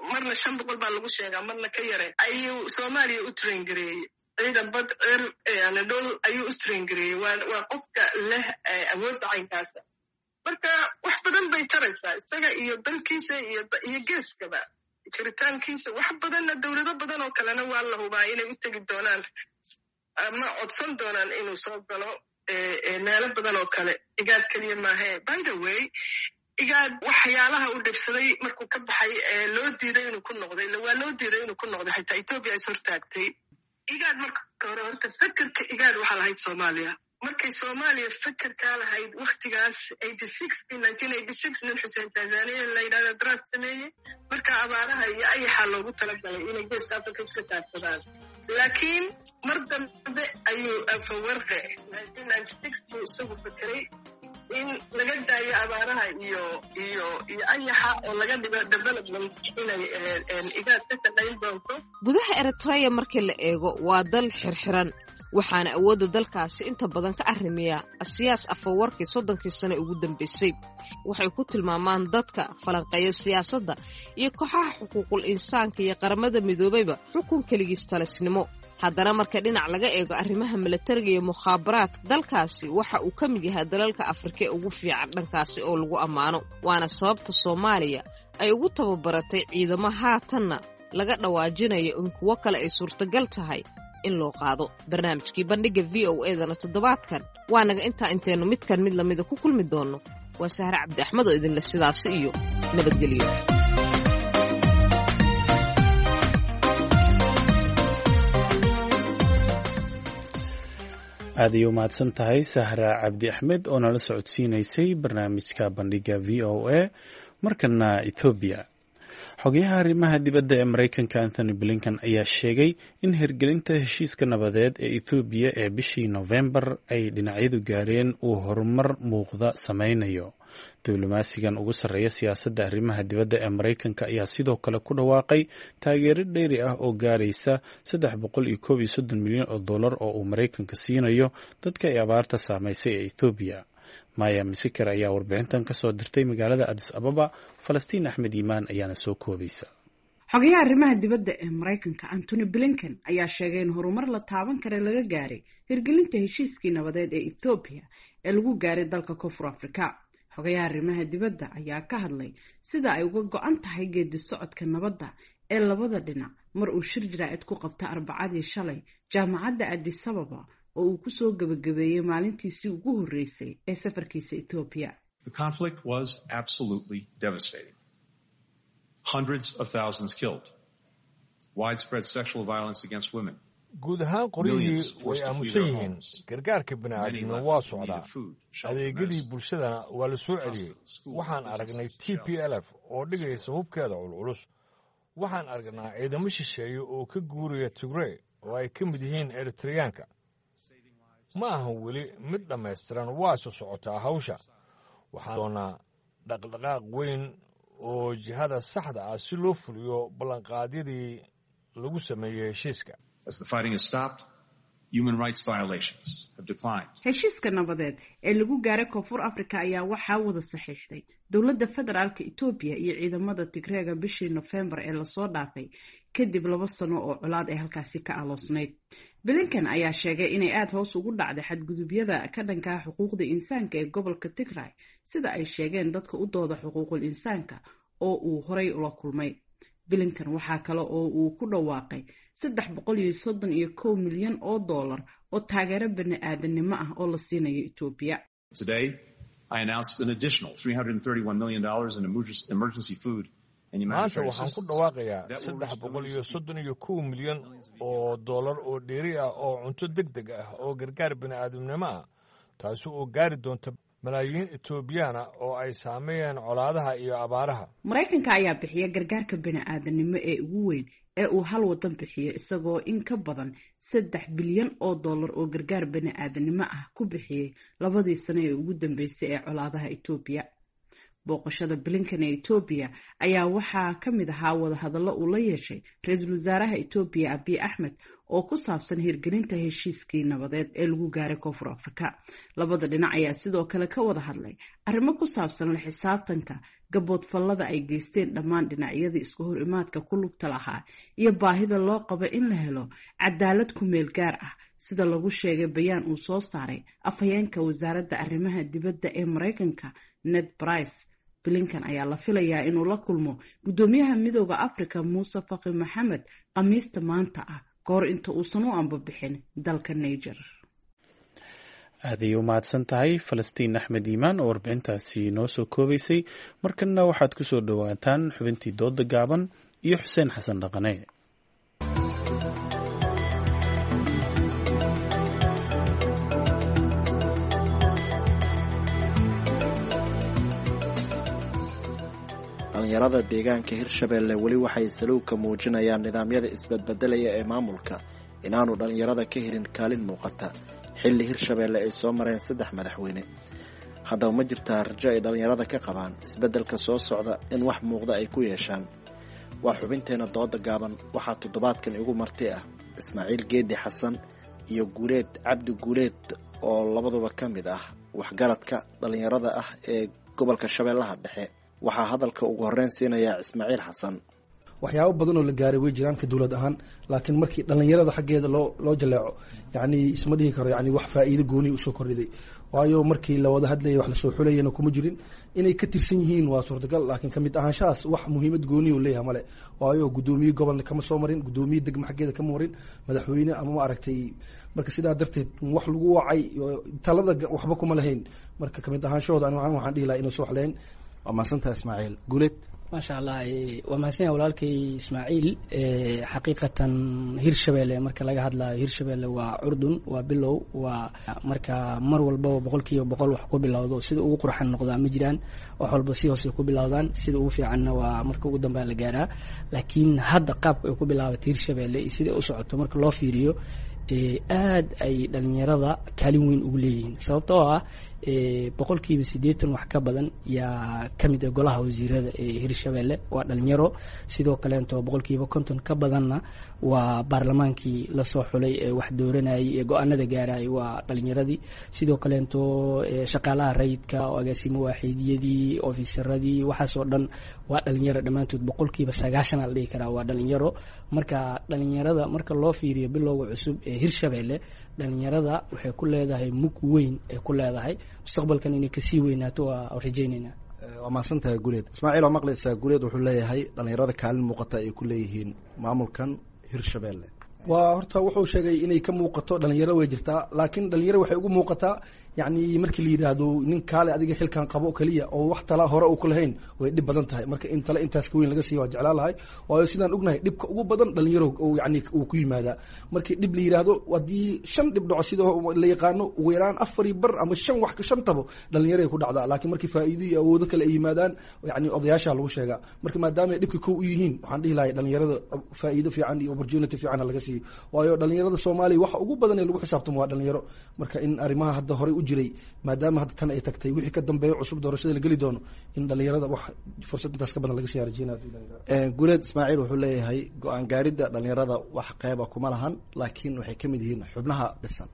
marna shan boqol baa lagu sheegaa marna ka yare ayuu soomaaliya u train gareeyey ciidan bad er anadol ayuu u train gareeyey waa waa qofka leh awoodda caynkaasa marka wax badan bay taraysaa isaga iyo dalkiisa iyo iyo geeskaba jiritaankiisa wax badanna dowlado badan oo kalena waa la hubaa inay u tegi doonaan ama codsan doonaan inuu soo galo meelo badan oo kale igaad keliya maahe by the way igaad waxyaalaha uu dhibsaday markuu ka baxay loo diiday inuu ku noqday waa loo diiday inuu ku noqday xitaa etoobiya is hortaagtay igaad marka hore horta fekerka igaad waxaa lahayd soomaaliya markay soomaaliya fekerkaa lahayd waktigaas nin xuseen tanzania la yidhahda daraas sameeyey marka abaaraha iyo ayaxaa loogu talagalay inay geeska africa iska taagsadaan laakiin mar dambe ayuu afawarqe buu isagu fekeray in laga daayo abaaraha iyo iyo iyo ayaxa oo laga dhigo development inay igaad ka shaqayn doonto
gudaha eritrea markii la eego waa dal xirxiran waxaana awoodda dalkaasi inta badan ka arrimiya siyaas afawarkii soddonkii sane ugu dambaysay waxay ku tilmaamaan dadka falanqeeya siyaasadda iyo kooxaha xuquuqul insaanka iyo qaramada midoobayba xukun keligiis talisnimo haddana marka dhinac laga eego arrimaha milatariga iyo mukhaabaraadka dalkaasi waxa uu ka mid yahay dalalka afrika ee ugu fiican dhankaasi oo lagu ammaano waana sababta soomaaliya ay ugu tababaratay ciidamo haatanna laga dhawaajinayo in kuwo kale ay suurtagal tahay in loo qaado barnaamijkii bandhiga v o edana toddobaadkan waa naga intaa intaynu midkan mid lamida ku kulmi doonno waa sahre cabdi axmed oo idinle sidaasi iyo nabadgelyo
aad ay u mahadsan tahay sahra cabdi axmed oo nala socodsiinaysay barnaamijka bandhiga v o a markana ethoobiya xogayaha arrimaha dibadda ee maraykanka anthony blinken ayaa sheegay in hirgelinta heshiiska nabadeed ee ethoobiya ee bishii nofembar ay dhinacyadu gaareen uu horumar muuqda sameynayo diblomaasigan ugu sarreeya siyaasadda arrimaha dibadda ee maraykanka ayaa sidoo kale ku dhawaaqay taageero dheeri ah oo gaaraysa saddex boqol iyo koob iyo soddon milyan oo dollar oo uu maraykanka siinayo dadka ay abaarta saamaysay ee ethoobiya maya misikar ayaa warbixintan ka soo dirtay magaalada adis ababa falastiin axmed iimaan ayaana soo koobaysa
xogayaha arrimaha dibadda ee maraykanka antony blinken ayaa sheegay in horumar la taaban kara laga gaaray hirgelinta heshiiskii nabadeed ee ethoobiya ee lagu gaaray dalka koonfur afrika xogayaha arrimaha dibadda ayaa ka hadlay sida ay uga go-an tahay geedi socodka nabadda ee labada dhinac mar uu shir jaraa'id ku qabta arbacadii shalay jaamacadda adis ababa oo uu ku soo gabagabeeyey maalintiisii ugu horreysay ee safarkiisa Ethiopia.
The conflict was absolutely devastating. Hundreds of thousands killed. Widespread sexual violence against women.
guud ahaan qoryihii way aamusan yihiin gargaarka bini'aadamna waa socdaa adeegyadii bulshadana waa la soo celiyey waxaan aragnay t p l f oo dhigaysa hubkeeda culculus waxaan aragnaa ciidamo shisheeye oo ka guuraya Tigray oo ay ka mid yihiin Eritreyaanka ma ahan weli mid dhammaystiran waa soo socotaa hawsha waxaan doonaa dhaqdhaqaaq weyn oo jihada saxda ah si loo fuliyo ballanqaadyadii lagu sameeyey heshiiska.
As the fighting has stopped, human rights violations have declined.
Heshiiska nabadeed ee lagu gaaray Koonfur Afrika ayaa waxaa wada saxiixday dowladda federaalka Ethiopia iyo ciidamada Tigreega bishii November ee la soo dhaafay kadib laba sano oo colaad ay halkaasi ka aloosnayd. Blinken ayaa sheegay inay aad hoos ugu dhacday xadgudubyada ka dhanka ah xuquuqda insaanka ee gobolka Tigray sida ay sheegeen dadka u dooda xuquuqul insaanka oo uu horay ula kulmay. Blinken waxaa kale oo uu ku dhawaaqay saddex boqol iyo soddon iyo kow milyan oo dollar oo taageero bini'aadanimo ah oo la siinayo Ethiopia.
Today, I announced an additional three hundred thirty-one million dollars in emergency food and humanitarian
assistance. Maanta waxaan ku dhawaaqayaa saddex boqol iyo soddon iyo kow milyan oo dollar oo dheeri ah oo cunto degdeg ah oo gargaar bini'aadanimo ah taasi oo gaari doonta malaayiin Ethiopiana oo ay saameeyeen colaadaha iyo abaaraha.
Maraykanka ayaa bixiya gargaarka bini'aadanimo ee ugu weyn ee uu hal wadan bixiyo isagoo in ka badan saddex bilyan oo dollar oo gargaar bini'aadanimo ah ku bixiyay labadii sano ee ugu dambeysay ee colaadaha Ethiopia. Booqashada Blinken ee Ethiopia ayaa waxaa ka mid ahaa wada hadallo uu la yeeshay ra'iisul wasaaraha Ethiopia Abiy Ahmed oo ku saabsan hirgelinta heshiiskii nabadeed ee lagu gaaray Koonfur Afrika. Labada dhinac ayaa sidoo kale ka wada hadlay arrimo ku saabsan la xisaabtanka gaboodfallada ay geysteen dhammaan dhinacyadii iska hor imaadka ku lugta lahaa iyo baahida loo qabo in la helo cadaalad ku meel gaar ah sida lagu sheegay bayaan uu soo saaray afhayeenka wasaaradda arrimaha dibadda ee Mareykanka Ned Price. Blinken ayaa la filayaa inuu la kulmo guddoomiyaha midooda Afrika Muuse Faqi Maxamed khamiista maanta ah goor inta uusan u ambabixin dalka Niger.
aaday u mahadsan tahay Falastiin Axmed Iimaan oo warbixintaasi noo soo koobaysay. markana waxaad ku soo dhawaataan xubintii dooda gaaban iyo Xuseen Xasan Dhaqane.
dhalinyarada deegaanka Hirshabelle weli waxay saluug ka muujinayaan nidaamyada isbedbedelaya ee maamulka inaanu dhalinyarada ka helin kaalin muuqata xilli Hirshabelle ay soo mareen saddex madaxweyne. haddaba ma jirtaa rajo ay dhalinyarada ka qabaan isbedelka soo socda in wax muuqda ay ku yeeshaan? waa xubinteena dooda gaaban. waxaa toddobaadkan igu marti ah Ismaaciil Geedi Xasan iyo Guuleed Cabdi Guuleed oo labaduba ka mid ah waxgaradka dhalinyarada ah ee gobolka Shabeellaha Dhexe. waxaa hadalka ugu horreyn siinayaa Ismaaciil Xasan.
waxyaabo badan oo la gaaray way jiraan ka dawlad ahaan, laakiin markii dhalinyarada xaggeeda loo loo jaleeco yacni isma dhihi karo yacni wax faa'iido gooni u soo kordhiday. waayo markii la wada hadlayay wax la soo xulayana kuma jirin. inay ka tirsan yihiin waa suurtagal, laakiin ka mid ahaanshahaas wax muhiimad gooni u leeyahay male. waayo guddoomiye gobolna kama soo marin, guddoomiye degmo xaggeeda kama marin, madaxweyne ama ma aragtay. marka sidaa darteed wax lagu wacay talada waxba kuma lahayn. marka ka mid ahaanshahooda aniga waxaan dhihi lahaa inay soo waxleen.
waa mahadsantahay Ismaaciil. Guuleed.
maasha allah waa mahadsan walaalkay Ismaaciil. xaqiiqatan Hirshabelle marka laga hadlayo Hirshabelle waa curdun, waa bilow, waa marka mar walba boqolkiiba boqol wax ku bilowdo sida ugu qurxan noqdaa ma jiraan. wax walba si hoose ku bilowdaan, sida ugu fiicanna waa marka ugu dambeeya la gaaraa. laakiin hadda qaabka ay ku bilaabatay Hirshabelle iyo sida u socoto marka loo fiiriyo aad ay dhalinyarada kaalin weyn ugu leeyihiin. sababtoo ah boqolkiiba siddeetan wax ka badan yaa ka mid ah golaha wasiirada ee Hirshabelle waa dhalinyaro. sidoo kaleento boqolkiiba konton ka badanna waa baarlamaankii la soo xulay ee wax dooranayay ee go-aanada gaarayay waa dhalinyaradii. sidoo kaleento shaqaalaha rayidka oo agaasimo waaxidiyadii, ofiisaradii, waxaasoo dhan waa dhalinyaro dhammaantood. boqolkiiba sagaashan la dhihi karaa waa dhalinyaro. marka dhalinyarada marka loo fiiriyo bilowga cusub ee Hirshabelle, dhalinyarada waxay ku leedahay mug weyn ay ku leedahay. mustaqbalkan inay kasii weynaato waa rajaynaynaa.
waa mahadsantahay Guuleed. Ismaaciil oo maqlaysaa, Guuleed wuxuu leeyahay dhalinyarada kaalin muuqata ay ku leeyihiin maamulkan Hirshabelle.
waa horta wuxuu sheegay inay ka muuqato dhalinyaro way jirtaa, laakiin dhalinyaro waxay ugu muuqataa yacni markii la yidhaahdo nin kaale adiga xilkan qabo keliya oo wax tala hore uu ku lahayn way dhib badan tahay. marka in tale intaas ka weyn laga siiyo waa jeclaa lahay. waayo sidaan ognahay dhibka ugu badan dhalinyaro uu yacni uu ku yimaadaa markii dhib la yidhaahdo. haddii shan dhib dhaco sida la yaqaano ugu yaraan afari bar ama shan wax ka shantabo dhalinyaray ku dhacdaa. laakiin markii faa'iido iyo awoodo kale ay yimaadaan yacni odayaasha lagu sheegaa. marka maadaama ay dhibka kow u yihiin, waxaan dhihi lahay dhalinyarada faa'iido fiican iyo opportunity fiican laga siiyo. waayo dhalinyarada Soomaaliya waxa ugu badan ee lagu xisaabtamo waa dhalinyaro. marka in arrimaha hadda hore u jiray maadaama hadda tan ay tagtay wixii ka dambeeyo cusub doorashada la geli doono in dhalinyarada wax fursad intaas ka badan laga sii rajeynaayo.
Guuleed Ismaaciil wuxuu leeyahay go-aan gaaridda dhalinyarada wax qayb ah kuma lahan, laakiin waxay ka mid yihiin xubnaha dhisan.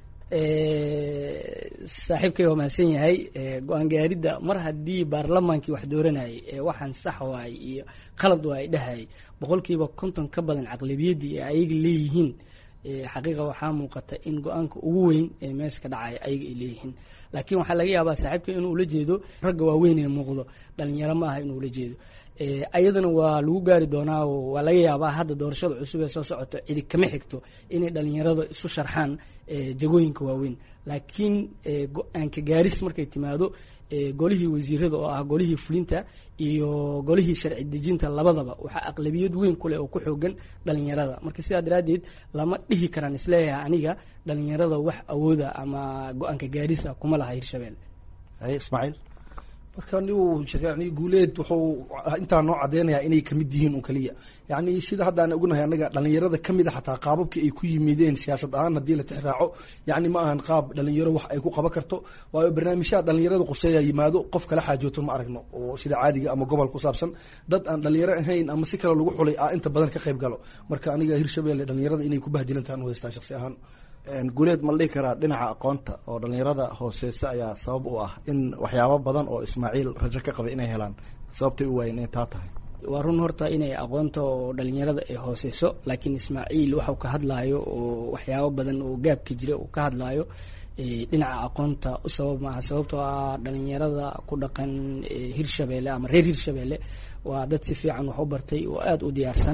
saaxiibkay waa mahadsan yahay. go-aan gaaridda mar haddii baarlamaankii wax dooranayay ee waxaan sax waay iyo qalad waay dhahayay boqolkiiba konton ka badan caqlabiyadii ee ayaga leeyihiin, xaqiiqa waxaa muuqata in go-aanka ugu weyn ee meesha ka dhacaya ayaga ay leeyihiin. laakiin waxaa laga yaabaa saaxiibka inuu ula jeedo ragga waaweyn ee muuqdo, dhalinyaro ma aha inuu ula jeedo. ayadana waa lagu gaari doonaa. waa laga yaabaa hadda doorashada cusub ee soo socota cidi kama xigto inay dhalinyarada isu sharxaan jagooyinka waaweyn. laakiin go-aanka gaaris markay timaado golihii wasiirada oo ah golihii fulinta iyo golihii sharci dejinta labadaba waxaa aqlabiyad weyn ku leh oo ku xoogan dhalinyarada. marka sidaa daraaddeed lama dhihi karaan isleeyahay aniga dhalinyarada wax awooda ama go-aanka gaarisa kuma laha Hirshabelle.
Ismaaciil.
marka nigu yani Guuleed wuxuu intaa noo cadeynayaa inay kamid yihiin un kaliya. yani sida hadda aan ognahay anaga dhalinyarada kamid ah xataa qaababka ay ku yimideen siyaasad ahaan haddii la tixraaco yani ma ahan qaab dhalinyaro wax ay ku qaban karto. waayo barnaamijyada dhalinyarada quseeya yimaado qof kala xaajooto ma aragno oo sida caadiga ama gobol ku saabsan dad aan dhalinyaro ahayn ama si kale lagu xulay ah inta badan ka qayb galo. marka aniga Hirshabelle dhalinyarada inay ku bahdilan tahay u haystaa shakhsi ahaan.
guuleed ma la dhihi karaa dhinaca aqoonta oo dhalinyarada hooseysa ayaa sabab u ah in waxyaabo badan oo Ismaaciil rajo ka qabay inay helaan sababtay u waayeen inay taa tahay?
waa run horta inay aqoonta oo dhalinyarada ay hooseyso, laakiin Ismaaciil waxa uu ka hadlayo oo waxyaabo badan oo gaabka jira uu ka hadlayo dhinaca aqoonta u sabab maaha. sababtoo ah dhalinyarada ku dhaqan Hirshabeelle ama reer Hirshabeelle waa dad si fiican wax u bartay oo aad u diyaarsan,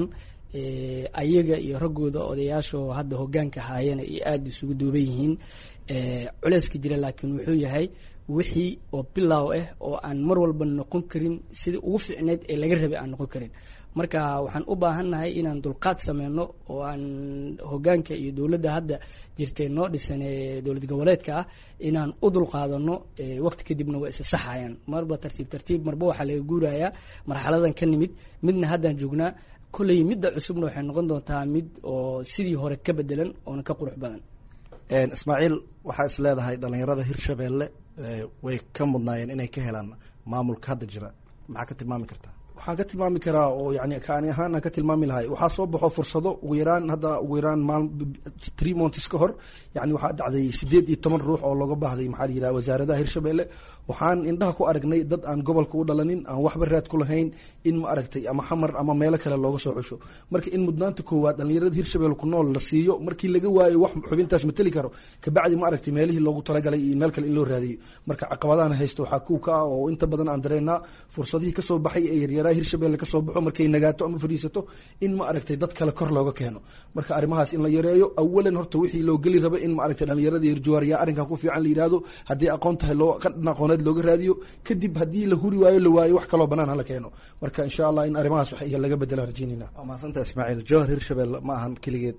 ayaga iyo raggooda odayaasha hadda hogaanka haayana iyo aad isugu duuban yihiin. culeyska jira laakiin wuxuu yahay wixii oo bilow ah oo aan mar walba noqon karin sidii ugu fiicneed ee laga rabay aan noqon karin. marka waxaan u baahannahay inaan dulqaad sameyno oo aan hogaanka iyo dowladda hadda jirtay noo dhisan ee dowlad goboleedka ah inaan u dulqaadano, waqti kadibna waa isa saxayaan. marba tartiib tartiib marba waxaa laga guurayaa marxaladan ka nimid, midna haddaan joognaa. kolley midda cusubna waxay noqon doontaa mid oo sidii hore ka bedelan oona ka qurux badan.
Ismaaciil, waxaa is leedahay dhalinyarada Hirshabeelle way ka mudnaayeen inay ka helaan maamulka hadda jira, maxaa ka tilmaami kartaa?
waxaan ka tilmaami karaa oo yani kaani ahaan aan ka tilmaami lahay waxaa soo baxo fursado ugu yaraan hadda ugu yaraan maal three months ka hor yani waxaa dhacday sideed iyo toban ruux oo looga baahday maxaa la yidhaha wasaaradaha Hirshabeelle. waxaan indhaha ku aragnay dad aan gobolka u dhalanin, aan waxba raad ku lahayn, in ma aragtay ama xamar ama meelo kale looga soo xusho. marka in mudnaanta koowaad dhalinyarada Hirshabeelle ku nool la siiyo, markii laga waayo wax xubintaas matali karo kabacdi ma aragtay meelihii loogu talagalay iyo meel kale in loo raadiyo. marka caqabadahan haysto waxaa kuw ka ah oo inta badan aan dareennaa fursadihii kasoo baxay ee yaryaraha Hirshabeelle ka soo baxo markay nagaato ama fadhiisato in ma aragtay dad kale kor looga keeno. marka arrimahaas in la yareeyo, awalan horta wixii loo geli raba in ma aragtay dhalinyarada Hirshabeelle arrinkan ku fiican la yiraahdo, haddii aqoon tahay loo qadna aqooneed looga raadiyo, kadib haddii la huri waayo la waayo wax kaloo banaan hala keeno. marka insha Allah in arrimahaas wax laga bedelo rajaynayna.
Maasanta Ismaaciil, Jowhar Hirshabeelle ma ahan kaligeed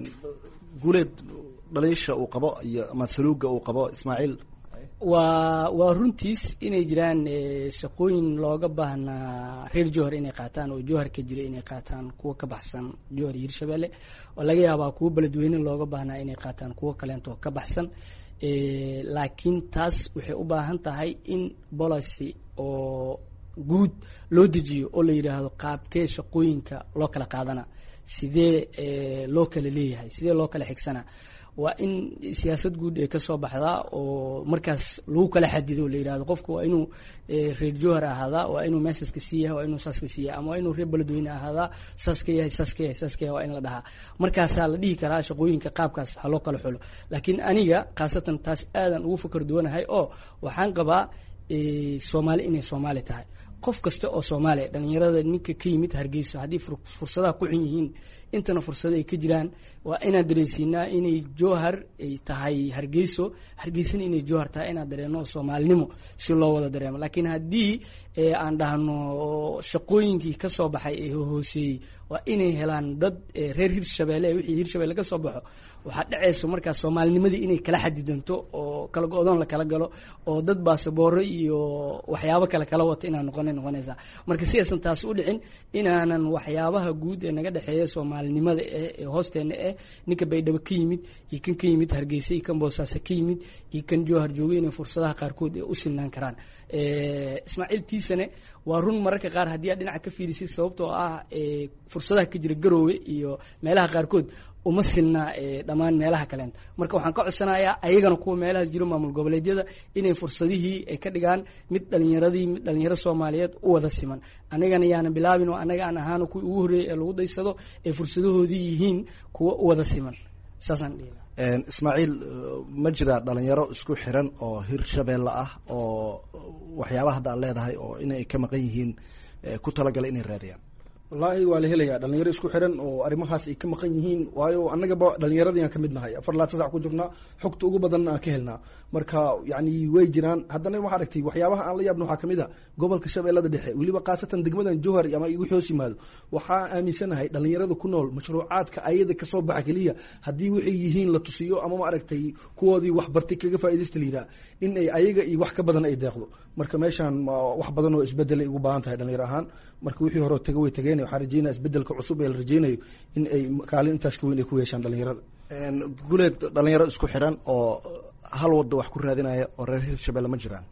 guuleed dhaliisha uu qabo iyo ama saluuga uu qabo Ismaaciil
waa waa runtiis inay jiraan shaqooyin looga baahnaa reer Jowhar inay qaataan oo Jowhar ka jira inay qaataan kuwa ka baxsan Jowhar Hirshabeelle, oo laga yaabaa kuwa beledweyne looga baahnaa inay qaataan kuwa kaleento ka baxsan. laakiin taas waxay u baahan tahay in policy oo guud loo dejiyo oo la yidhaahdo qaabkee shaqooyinka loo kala qaadana, sidee loo kala leeyahay, sidee loo kala xigsana. waa in siyaasad guud ee kasoo baxdaa oo markaas lagu kala xadido la yidhahdo qofku waa inuu reer Jowhar ahaadaa, waa inuu meeshaas ka siiyahay, waa inuu saas ka siiyahay, ama waa inuu reer beledweyne ahaadaa, saas ka yahay saas ka yahay saas ka yahay, waa in la dhahaa. markaasaa la dhihi karaa shaqooyinka qaabkaas ha loo kala xulo. laakiin aniga khaasatan taas aadan ugu fakar duwanahay oo waxaan qabaa Soomaali inay Soomaali tahay. qof kasta oo Soomaali dhalinyarada ninka ka yimid Hargeysa haddii fursadaha ku xun yihiin intana fursado ay ka jiraan, waa inaan dareensiinaa inay Jowhar ay tahay Hargeyso, Hargeysana inay Jowhar tahay, inaan dareeno Soomaalinimo si loo wada dareemo. laakiin haddii aan dhahno shaqooyinkii ka soo baxay ee hooseeyey waa inay helaan dad reer Hirshabeelle, wixii Hirshabeelle ka soo baxo waxaa dhacayso markaa Soomaalinimadii inay kala xadidanto oo kala go'doon la kala galo oo dad baasabooro iyo waxyaabo kale kala wata inaan noqonay noqonaysaa. marka si aysan taas u dhicin, inaanan waxyaabaha guud ee naga dhexeeya Soomaalinimada ee hoosteena eh ninka Baydhabo ka yimid iyo kan ka yimid Hargeysa iyo kan Boosaaso ka yimid iyo kan Jowhar joogay inay fursadaha qaarkood ee u sinaan karaan. Ismaaciil tiisane waa run mararka qaar haddii aad dhinaca ka fiirisid, sababtoo ah fursadaha ka jira Garowe iyo meelaha qaarkood uma sinna dhammaan meelaha kaleenta. marka waxaan ka codsanayaa ayagana kuwa meelahaas jiro maamul goboleedyada inay fursadihii ay ka dhigaan mid dhalinyaradii mid dhalinyaro Soomaaliyeed u wada siman. anagana yaana bilaabin oo anaga aan ahaano kuwii ugu horreeyay ee lagu daysado ee fursadahoodii yihiin kuwa u wada siman. saasaan dhihi lahaa.
Ismaaciil, ma jira dhalinyaro isku xiran oo Hirshabeelle ah oo waxyaabaha hadda leedahay oo inay ka maqan yihiin ku talagalay inay raadiyaan?
wallaahi waa la helayaa dhalinyaro isku xiran oo arrimahaas ay ka maqan yihiin, waayo annagaba dhalinyaradii aan ka mid nahay, afar laatan sac ku jirnaa, xogta ugu badanna aan ka helnaa. marka yani way jiraan. haddana waxaa aragtay waxyaabaha aan la yaabno waxaa kamid a gobolka Shabeellada Dhexe, weliba khaasatan degmadan Jowhar ama igu xoos yimaado, waxaa aaminsanahay dhalinyarada ku nool mashruucaadka ayada kasoo baxa keliya haddii waxay yihiin la tusiyo ama ma aragtay kuwoodii wax bartay kaga faa'iidaysta la yidhaha in ay ayaga iyo wax ka badan ay deeqdo. marka meeshaan wax badan oo isbedelay ugu baahan tahay dhalinyaro ahaan. marka wixii hore taga way tageen, waxaan rajeynaa isbedelka cusub ee la rajeynayo in ay kaalin intaas ka weyn ay ku yeeshaan dhalinyarada.
guuleed, dhalinyaro isku xiran oo hal wada wax ku raadinaya oo reer Hirshabeelle ma jiraan?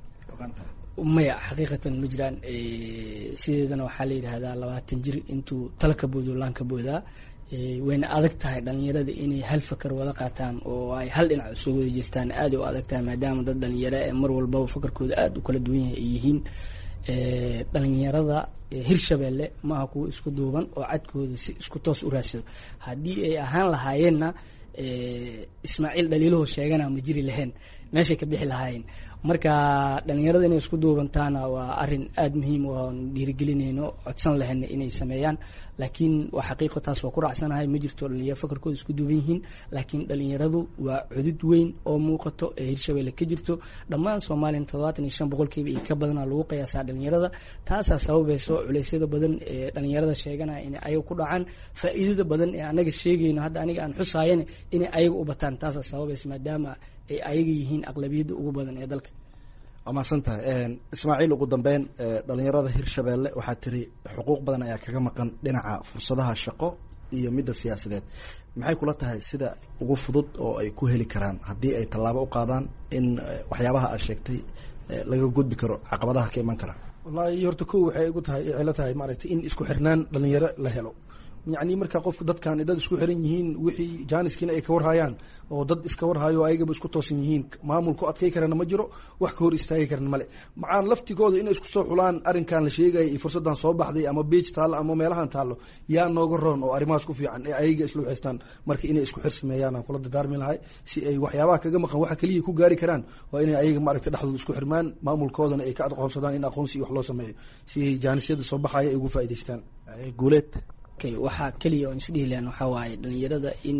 maya, xaqiiqatan ma jiraan. sideedana waxaa la yidhaahdaa labaatan jir intuu talka boodo laanka boodaa. wayna adag tahay dhalinyarada inay hal fakar wada qaataan oo ay hal dhinac soo wada jeestaan aad u adag tahay maadaama dad dhalinyaro ee mar walbaba fakarkooda aad u kala duwan yahay ay yihiin dhalinyarada Hirshabelle maaha kuwa isku duuban oo cadkooda si isku toos u raadsado haddii ay ahaan lahaayeenna Ismaaciil dhaliiluhu sheegana ma jiri lahayn meeshay ka bixi lahaayeen marka dhalinyarada inay isku duubantaana waa arin aad muhiim u ah oo dhiirigelinayno codsan lahayn inay sameeyaan laakiin waa xaqiiqo taas waa ku raacsanahay ma jirto dhalinyaro fakarkooda isku duuban yihiin laakiin dhalinyaradu waa cudud weyn oo muuqato ee Hirshabelle ka jirto dhammaan Soomaaliya toddobaatan iyo shan boqolkiiba iyo ka badan lagu qiyaasaa dhalinyarada taas sababayso culeysyada badan ee dhalinyarada sheeganaya in ay ku dhacaan faa'iidada badan ee anaga sheegayno hadda aniga aan xusaayeen in ay u bataan taas sababayso maadaama ay ayaga yihiin aqlabiyada ugu badan ee dalka
ama santa een Ismaaciil ugu dambeyn dhalinyarada Hirshabelle waxa tiri xuquuq badan ayaa kaga maqan dhinaca fursadaha shaqo iyo midda siyaasadeed maxay kula tahay sida ugu fudud oo ay ku heli karaan haddii ay tallaabo u qaadaan in waxyaabaha aad sheegtay laga gudbi karo caqabadaha ka iman kara
wallahi horta ko waxay ugu tahay cilo tahay maaragtay in isku xirnaan dhalinyaro la helo يعني marka qofku dadkan dad isku xiran yihiin wixii jaaniskiina ay ka warhayaan oo dad iska warhayo ayagaba isku toosan yihiin maamulku adkay karana ma jiro wax ka hor istaagi karana male macaan laftigooda inay isku soo xulaan arinkan la sheegay iyo fursadan soo baxday ama beach taal ama meelahan taalo yaa nooga roon oo arimaas ku fiican ee ayaga islu haystaan marka inay isku xirsameeyaan aan kula dardaarmi lahay si ay waxyaabaha kaga maqan waxa kaliya ku gaari karaan waa inay ayaga maaragtay dhaxdooda isku xirmaan maamulkoodana ay ka aqoonsadaan in aqoonsi wax loo sameeyo si jaanisyada soo baxaya ay ugu faa'iideystaan
guuleed
waxaa kaliya oo isdhihi lahayn waxaa waaye dhalinyarada in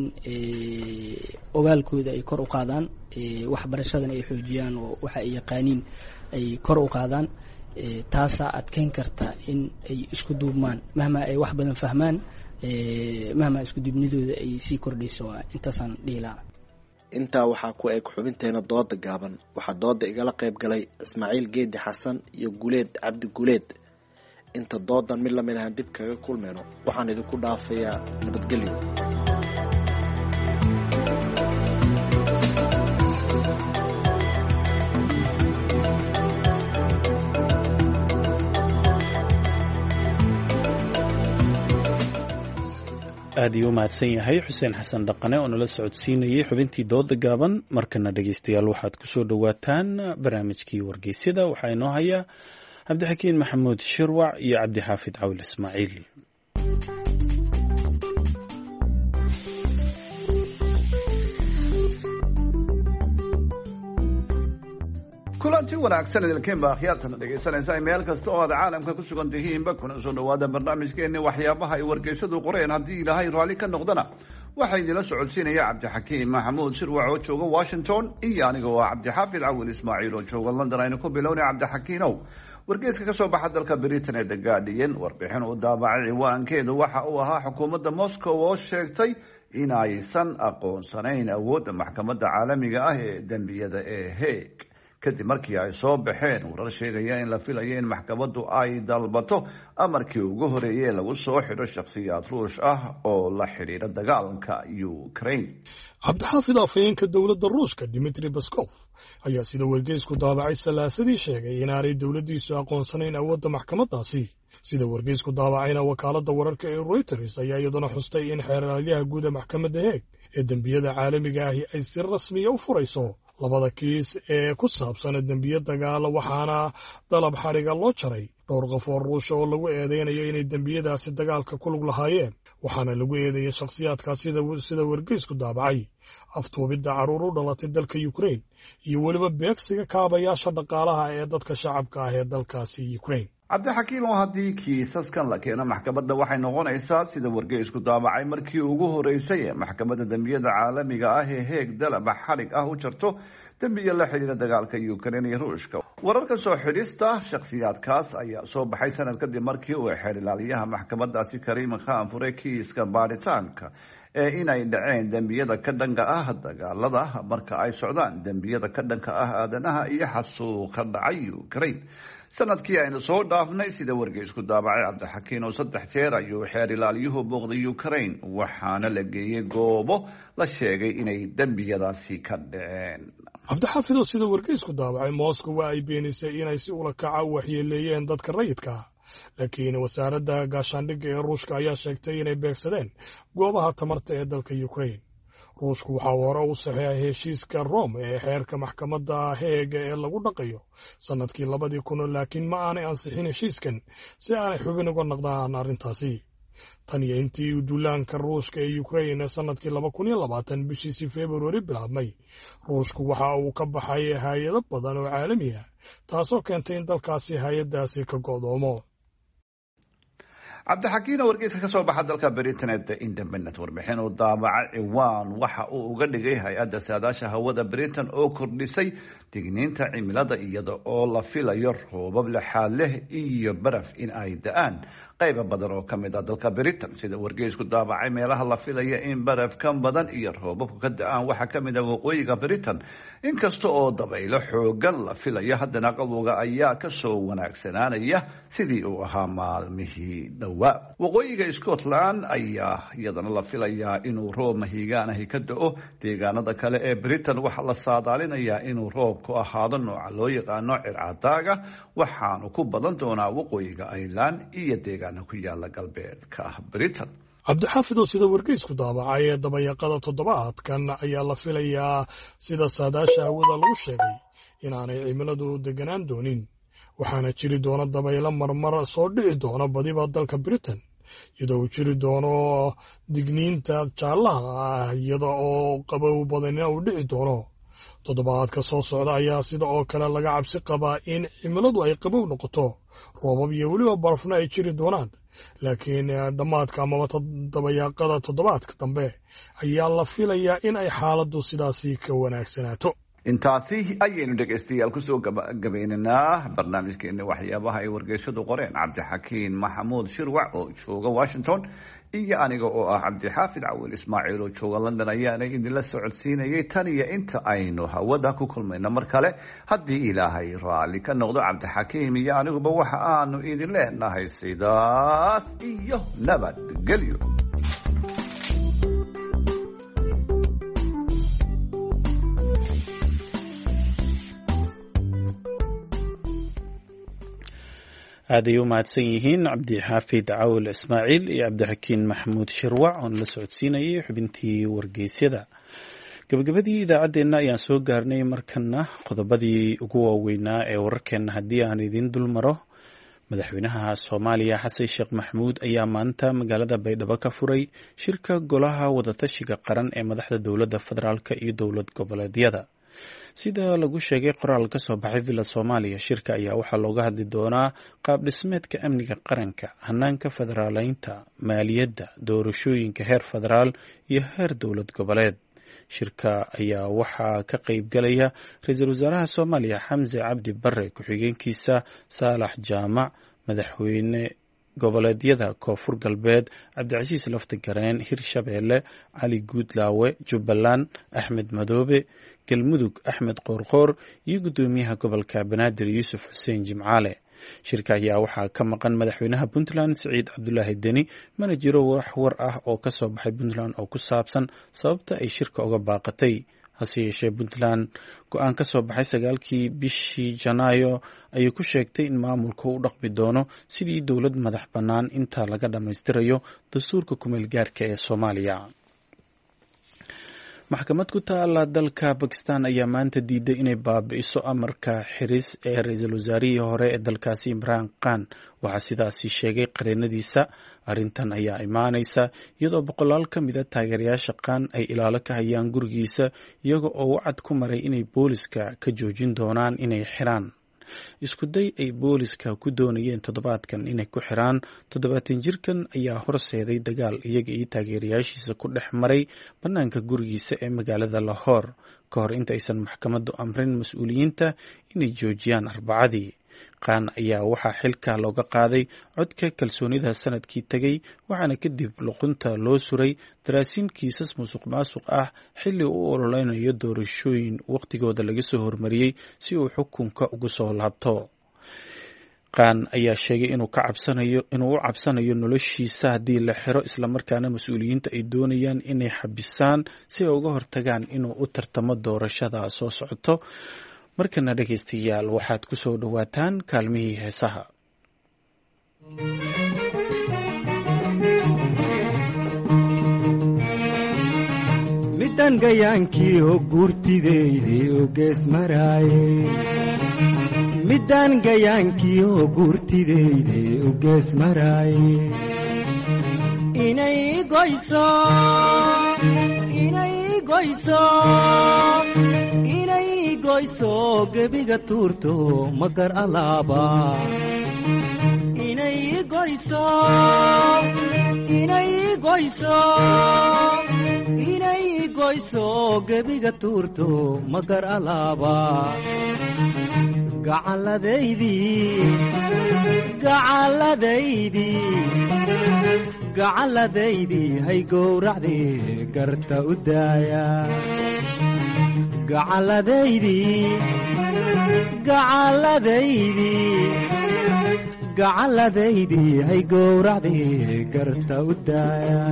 ogaalkooda ay kor u qaadaan waxbarashadana ay xoojiyaan oo waxa ay yaqaaniin ay kor u qaadaan taasaa adkeyn karta in ay isku duubmaan mahma ay wax badan fahmaan mahma isku duubnidooda ay sii kordhayso intaasaan dhihi lahaa
intaa waxaa ku eg xubinteena dooda gaaban waxaa dooda igala qayb galay Ismaaciil Geedi Xasan iyo Guuleed Cabdi Guuleed inta doodan mid lamid ah dib kaga kulmeeno waxaan idinku dhaafayaa nabadgelyo
aad iyo mahadsan yahay Xuseen Xasan Dhaqane oo nala socodsiinayay xubintii dooda gaaban markana dhageystayaal waxaad ku soo dhawaataan barnaamijkii wargeysyada waxaa inoo haya cabdixakiin maxamuud shirwac iyo cabdixaafid cawl ismaaciil
kulanti wanaagsan idilkeen baa khiyaartana dhegaysanaysaa meel kasta oo aad caalamka ku sugan tihiinba kuna soo dhawaada barnaamijkeeni waxyaabaha ay wargeysadu qoreen haddii ilaahay raalli ka noqdana waxaa idinla socodsiinaya cabdixakiin maxamuud shirwac oo jooga washington iyo aniga oo cabdixaafid cawil ismaaciil oo jooga london aynu ku bilownay cabdixakiinow wargeyska ka soo baxa dalka Britain ee The Guardian warbixin uu daabacay ciwaankeedu waxa uu ahaa xukuumadda Moscow oo sheegtay in aysan aqoonsanayn awoodda maxkamadda caalamiga ah ee dambiyada ee Hague kadib markii ay soo baxeen warar sheegaya in la filayo in maxkamaddu ay dalbato amarkii ugu horeeyay lagu soo xidho shakhsiyaad ruush ah oo la xidhiidha dagaalka Ukraine.
cabdixaafid afhayeenka dowladda ruushka Dmitry Peskov ayaa sida wargeysku daabacay salaasadii sheegay inaanay dowladdiisu aqoonsanayn awoodda maxkamaddaasi sida wargeysku daabacayna wakaaladda wararka ee Reuters ayaa iyaduna xustay in xeeralyaha guud ee maxkamadda Hague ee dembiyada caalamiga ahi ay si rasmi ah u furayso labada kiis ee ku saabsan dembiyo dagaal waxaana dalab xariga loo jaray dhowr qof oo ruush oo lagu eedeynayo inay dembiyadaasi dagaalka ku lug lahaayeen waxaana lagu eedeeyay shakhsiyaadkaas sida sida wargeysku daabacay aftuubidda carruur u dhalatay dalka Ukraine iyo weliba beegsiga kaabayaasha dhaqaalaha ee dadka shacabka ah ee dalkaasi Ukraine.
cabdixakiim oo haddii kiisaskan la keeno maxkamadda waxay noqonaysaa sida wargeysku daabacay markii ugu horeysay ee maxkamadda dembiyada caalamiga ah ee Hague dalaba xarig ah u jarto dembiyo la xidhiidha dagaalka Ukraine iyo Ruushka. wararka soo xidhista shakhsiyaadkaas ayaa soo baxay sanad kadib markii uu xeer ilaaliyaha maxkamaddaasi Karim Khan furay kiiska baaritaanka ee inay dhaceen dembiyada ka dhanka ah dagaalada marka ay socdaan dembiyada ka dhanka ah aadanaha iyo xasuuqa dhacay Ukraine. sanadkii aynu soo dhaafnay sida wargeysku daabacay cabdixakiin oo saddex jeer ayuu xeer ilaaliyuhu booqday Ukraine waxaana la geeyey goobo la sheegay inay dembiyadaasi ka dhaceen.
cabdixaafid oo sida wargeysku daabacay Moscow waa ay beenisay inay si ula kaca u waxyeeleeyeen dadka rayidka laakiin wasaaradda gaashaandhigga ee ruushka ayaa sheegtay inay beegsadeen goobaha tamarta ee dalka ukraine. ruushku waxa uu hore u saxeexay heshiiska rome ee xeerka maxkamadda heega ee lagu dhaqayo sannadkii labadii kun laakiin ma aanay ansixin heshiiskan si aanay xubin uga noqdaan arrintaasi. tan iyo intii uu duulaanka ruushka ee ukraine sannadkii laba kun iyo labaatan bishiisii februari bilaabmay, ruushku waxa uu ka baxay hay-ado badan oo caalami ah, taasoo keentay in dalkaasi hay-addaasi ka go'doomo.
cabdixakiin oo wargeyska ka soo baxa dalka Britain ee Independent warbixin uu daabacay ciwaan waxa uu uga dhigay hay-adda saadaasha hawada Britain oo kordhisay digniinta cimilada iyada oo la filayo roobab lixaad leh iyo baraf in ay da'aan qaybo badan oo ka mid ah dalka Britain. sida wargeysku daabacay, meelaha la filaya in baraf ka badan iyo roobabku ka da'aan waxaa ka mid ah waqooyiga Britain. inkasta oo dabaylo xoogan la filayo, haddana qabowga ayaa ka soo wanaagsanaanaya sidii uu ahaa maalmihii dhowaa. waqooyiga Scotland ayaa iyadana la filayaa inuu roob mahiigaan ahi ka da'o. deegaanada kale ee Britain waxaa la saadaalinayaa inuu roob ku ahaado nooca loo yaqaano circadaaga, waxaanu ku badan doonaa waqooyiga Ireland iyo deegaano ku yaala galbeedka Britain.
cabdixaafid oo sida wargeysku daabacay ee dabayaqada toddobaadkan ayaa la filayaa sida saadaasha hawada lagu sheegay inaanay cimiladu deganaan doonin, waxaana jiri doona dabaylo marmar soo dhici doona badiba dalka Britain, iyadoo uu jiri doono digniinta jaallaha ah iyada oo qabow badanina uu dhici doono. toddobaadka soo socda ayaa sida oo kale laga cabsi qabaa in cimiladu ay qabow noqoto, roobab iyo weliba barafna ay jiri doonaan, laakiin dhammaadka amaba dabayaaqada toddobaadka dambe ayaa la filayaa in ay xaaladdu sidaasi ka wanaagsanaato.
intaasi ayaynu dhegaystayaal kusoo gabagabaynaynaa barnaamijkeena waxyaabaha ay wargeysyadu qoreen. cabdixakiin maxamuud shirwac oo jooga Washington iyo aniga oo ah cabdixaafid cawil ismaaciil oo jooga London ayaana idinla socodsiinayay tan iyo inta aynu hawada ku kulmayna mar kale, haddii ilaahay raalli ka noqdo. cabdixakiim iyo aniguba waxa aanu idin leenahay sidaas iyo nabadgelyo.
aad ay u mahadsan yihiin cabdixaafid cawil ismaaciil iyo cabdixakiin maxamuud shirwac oon la socodsiinayay xubintii wargeysyada. gabagabadii idaacaddeenna ayaan soo gaarnay. markana qodobadii ugu waaweynaa ee wararkeenna haddii aan idiin dul maro. madaxweynaha soomaaliya xasan sheekh maxamuud ayaa maanta magaalada baydhabo ka furay shirka golaha wadatashiga qaran ee madaxda dowladda federaalk iyo dowlad goboleedyada. sida lagu sheegay qoraal ka soo baxay villa soomaaliya, shirka ayaa waxaa looga hadli doonaa qaab dhismeedka amniga qaranka, hanaanka federaaleynta, maaliyadda, doorashooyinka heer federaal iyo heer dowlad goboleed. shirka ayaa waxaa ka qayb galaya ra-iisul wasaaraha soomaaliya xamse cabdi bare, ku-xigeenkiisa saalax jaamac, madaxweyne goboleedyada koonfur galbeed cabdicasiis laftigareen, hirshabeelle cali guudlaawe, jubbaland axmed madoobe, galmudug axmed qoorqoor iyo guddoomiyaha gobolka banaadir yuusuf xuseen jimcaale. shirka ayaa waxaa ka maqan madaxweynaha puntland siciid cabdulaahi deni, mana jiro wax war ah oo ka soo baxay puntland oo ku saabsan sababta ay shirka uga baaqatay. hase yeeshee puntland go-aan ka soo baxay sagaalkii bishii janaayo ayay ku sheegtay in maamulka u dhaqmi doono sidii dowlad madax bannaan inta laga dhammaystirayo dastuurka kumeel gaarka ee soomaaliya. maxkamad ku taala dalka Bakistan ayaa maanta diiday inay baabi'iso amarka xiris ee ra-iisul wasaarihii hore ee dalkaasi Imran Khan. waxaa sidaasi sheegay qareenadiisa. arrintan ayaa imaanaysa iyadoo boqolaal ka mid a taageerayaasha Khan ay ilaalo ka hayaan gurigiisa, iyaga oo wacad ku maray inay booliska ka joojin doonaan inay xiraan. isku day ay booliska ku doonayeen toddobaadkan inay ku xiraan toddobaatan jirkan ayaa horseeday dagaal iyaga iyo taageerayaashiisa ku dhex maray bannaanka gurigiisa ee magaalada Lahore ka hor inta aysan maxkamaddu amrin mas-uuliyiinta inay joojiyaan Arbacadii. Khan ayaa waxaa xilka looga qaaday codka kalsoonida sanadkii tegay, waxaana kadib luqunta loo suray daraasiin kiisas musuq maasuq ah xilli uu ololeynayo doorashooyin waqtigooda laga soo hormariyey si uu xukunka ugu soo laabto. Khan ayaa sheegay inuu ka cabsanayo inuu u cabsanayo noloshiisa haddii la xiro, islamarkaana mas-uuliyiinta ay doonayaan inay xabisaan si ay uga hortagaan inuu u tartamo doorashada soo socoto. markana dhegaystayaal waxaad ku soo dhowaataan kaalmihii heesaha.
midan gayaankii oo guurtideydii oo gees maraaye midan gayaankii oo guurtideydii oo gees maraaye inay goyso inay goyso inay goyso gebiga tuurto magar alaaba inay goyso inay goyso inay goyso gebiga tuurto magar alaaba gacalladaydii gacalladaydii gacalladaydii hay gowracdii garta u daaya gacalladaydii gacalladaydii gacalladaydii hay gowracdii garta u daaya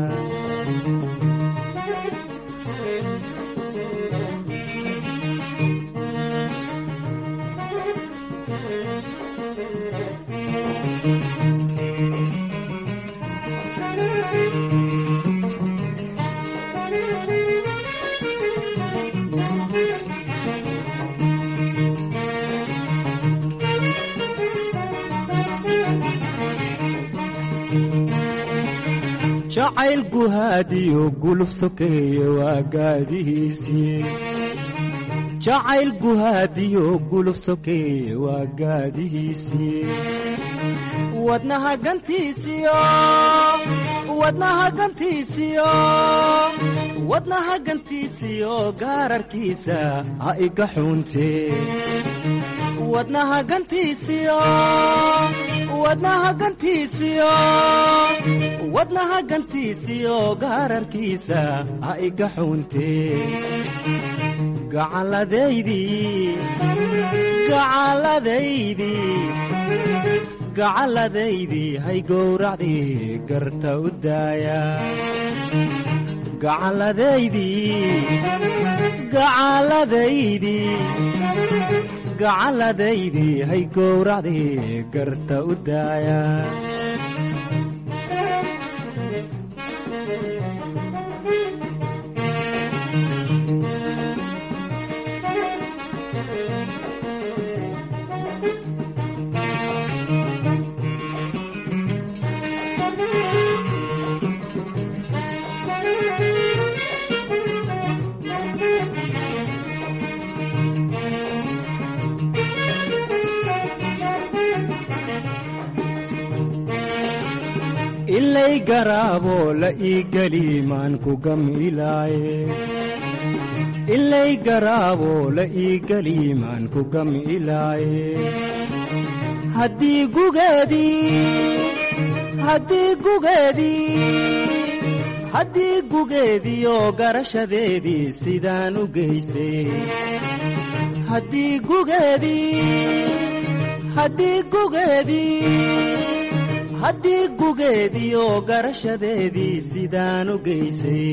jacayl guhaadiyo guluf sokeeye waa gaadihiisii jacayl guhaadiyo guluf sokeeye waa gaadihiisii wadnaha gantiisiyo wadnaha gantiisiyo wadnaha gantiisiyo gaararkiisa ha iga xuuntee wadnaha gantiisiyo wadnaha gantiisiyo wadnaha gantiisiyo gaararkiisa ha iga xuuntee gacalladaydii gacalladaydii gacalladaydii hay gowracdii garta u daaya gacalladaydii gacalladaydii gacalladaydii hay gowracdii garta u daaya ilay garaabo la ii geliimaan ku gamilaaye ilay garaabo la ii geliimaan ku gamilaaye haddii gugeedii haddii gugeedii haddii gugeediyo garashadeedii sidaan u geysay haddii gugeedii haddii gugeedii haddii gugeediyo garashadeedii sidaan u geysay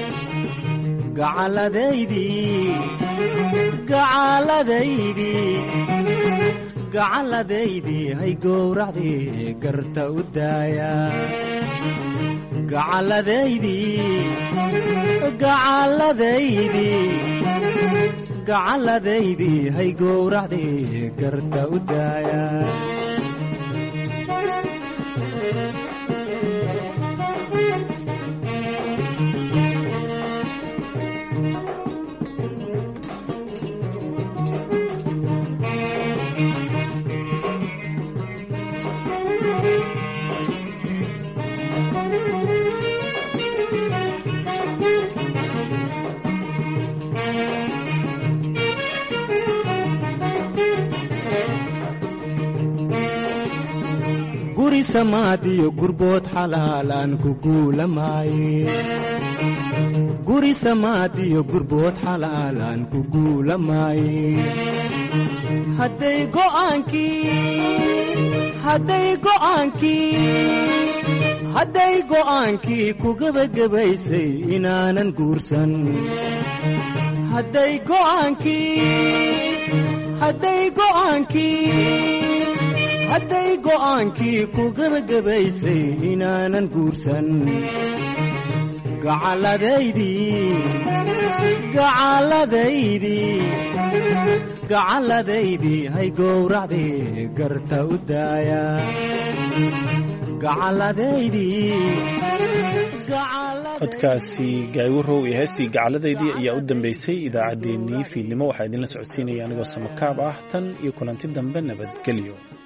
gacalladaydii gacalladaydii gacalladaydii hay gowracdii garta u daaya gacalladaydii gacalladaydii gacalladaydii hay gowracdii garta u daaya guri samaadiyo gurbood xalaalaan ku guulamaaye guri samaadiyo gurbood xalaalaan ku guulamaaye hadday go'aankii hadday go'aankii hadday go'aankii ku gebagabaysay inaanan guursan hadday go'aankii hadday go'aankii hadday go'aankii ku gebagabaysay inaanan guursan gacalladaydii gacalladaydii gacalladaydii hay gowracdii garta u daaya
codkaasi gaaywarow iyo heestii gacalladaydii ayaa u dambeysay idaacaddeenii fiidnimo waxaa idinla socodsiinaya anigoo samakaab ah tan iyo kulanti dambe nabadgelyo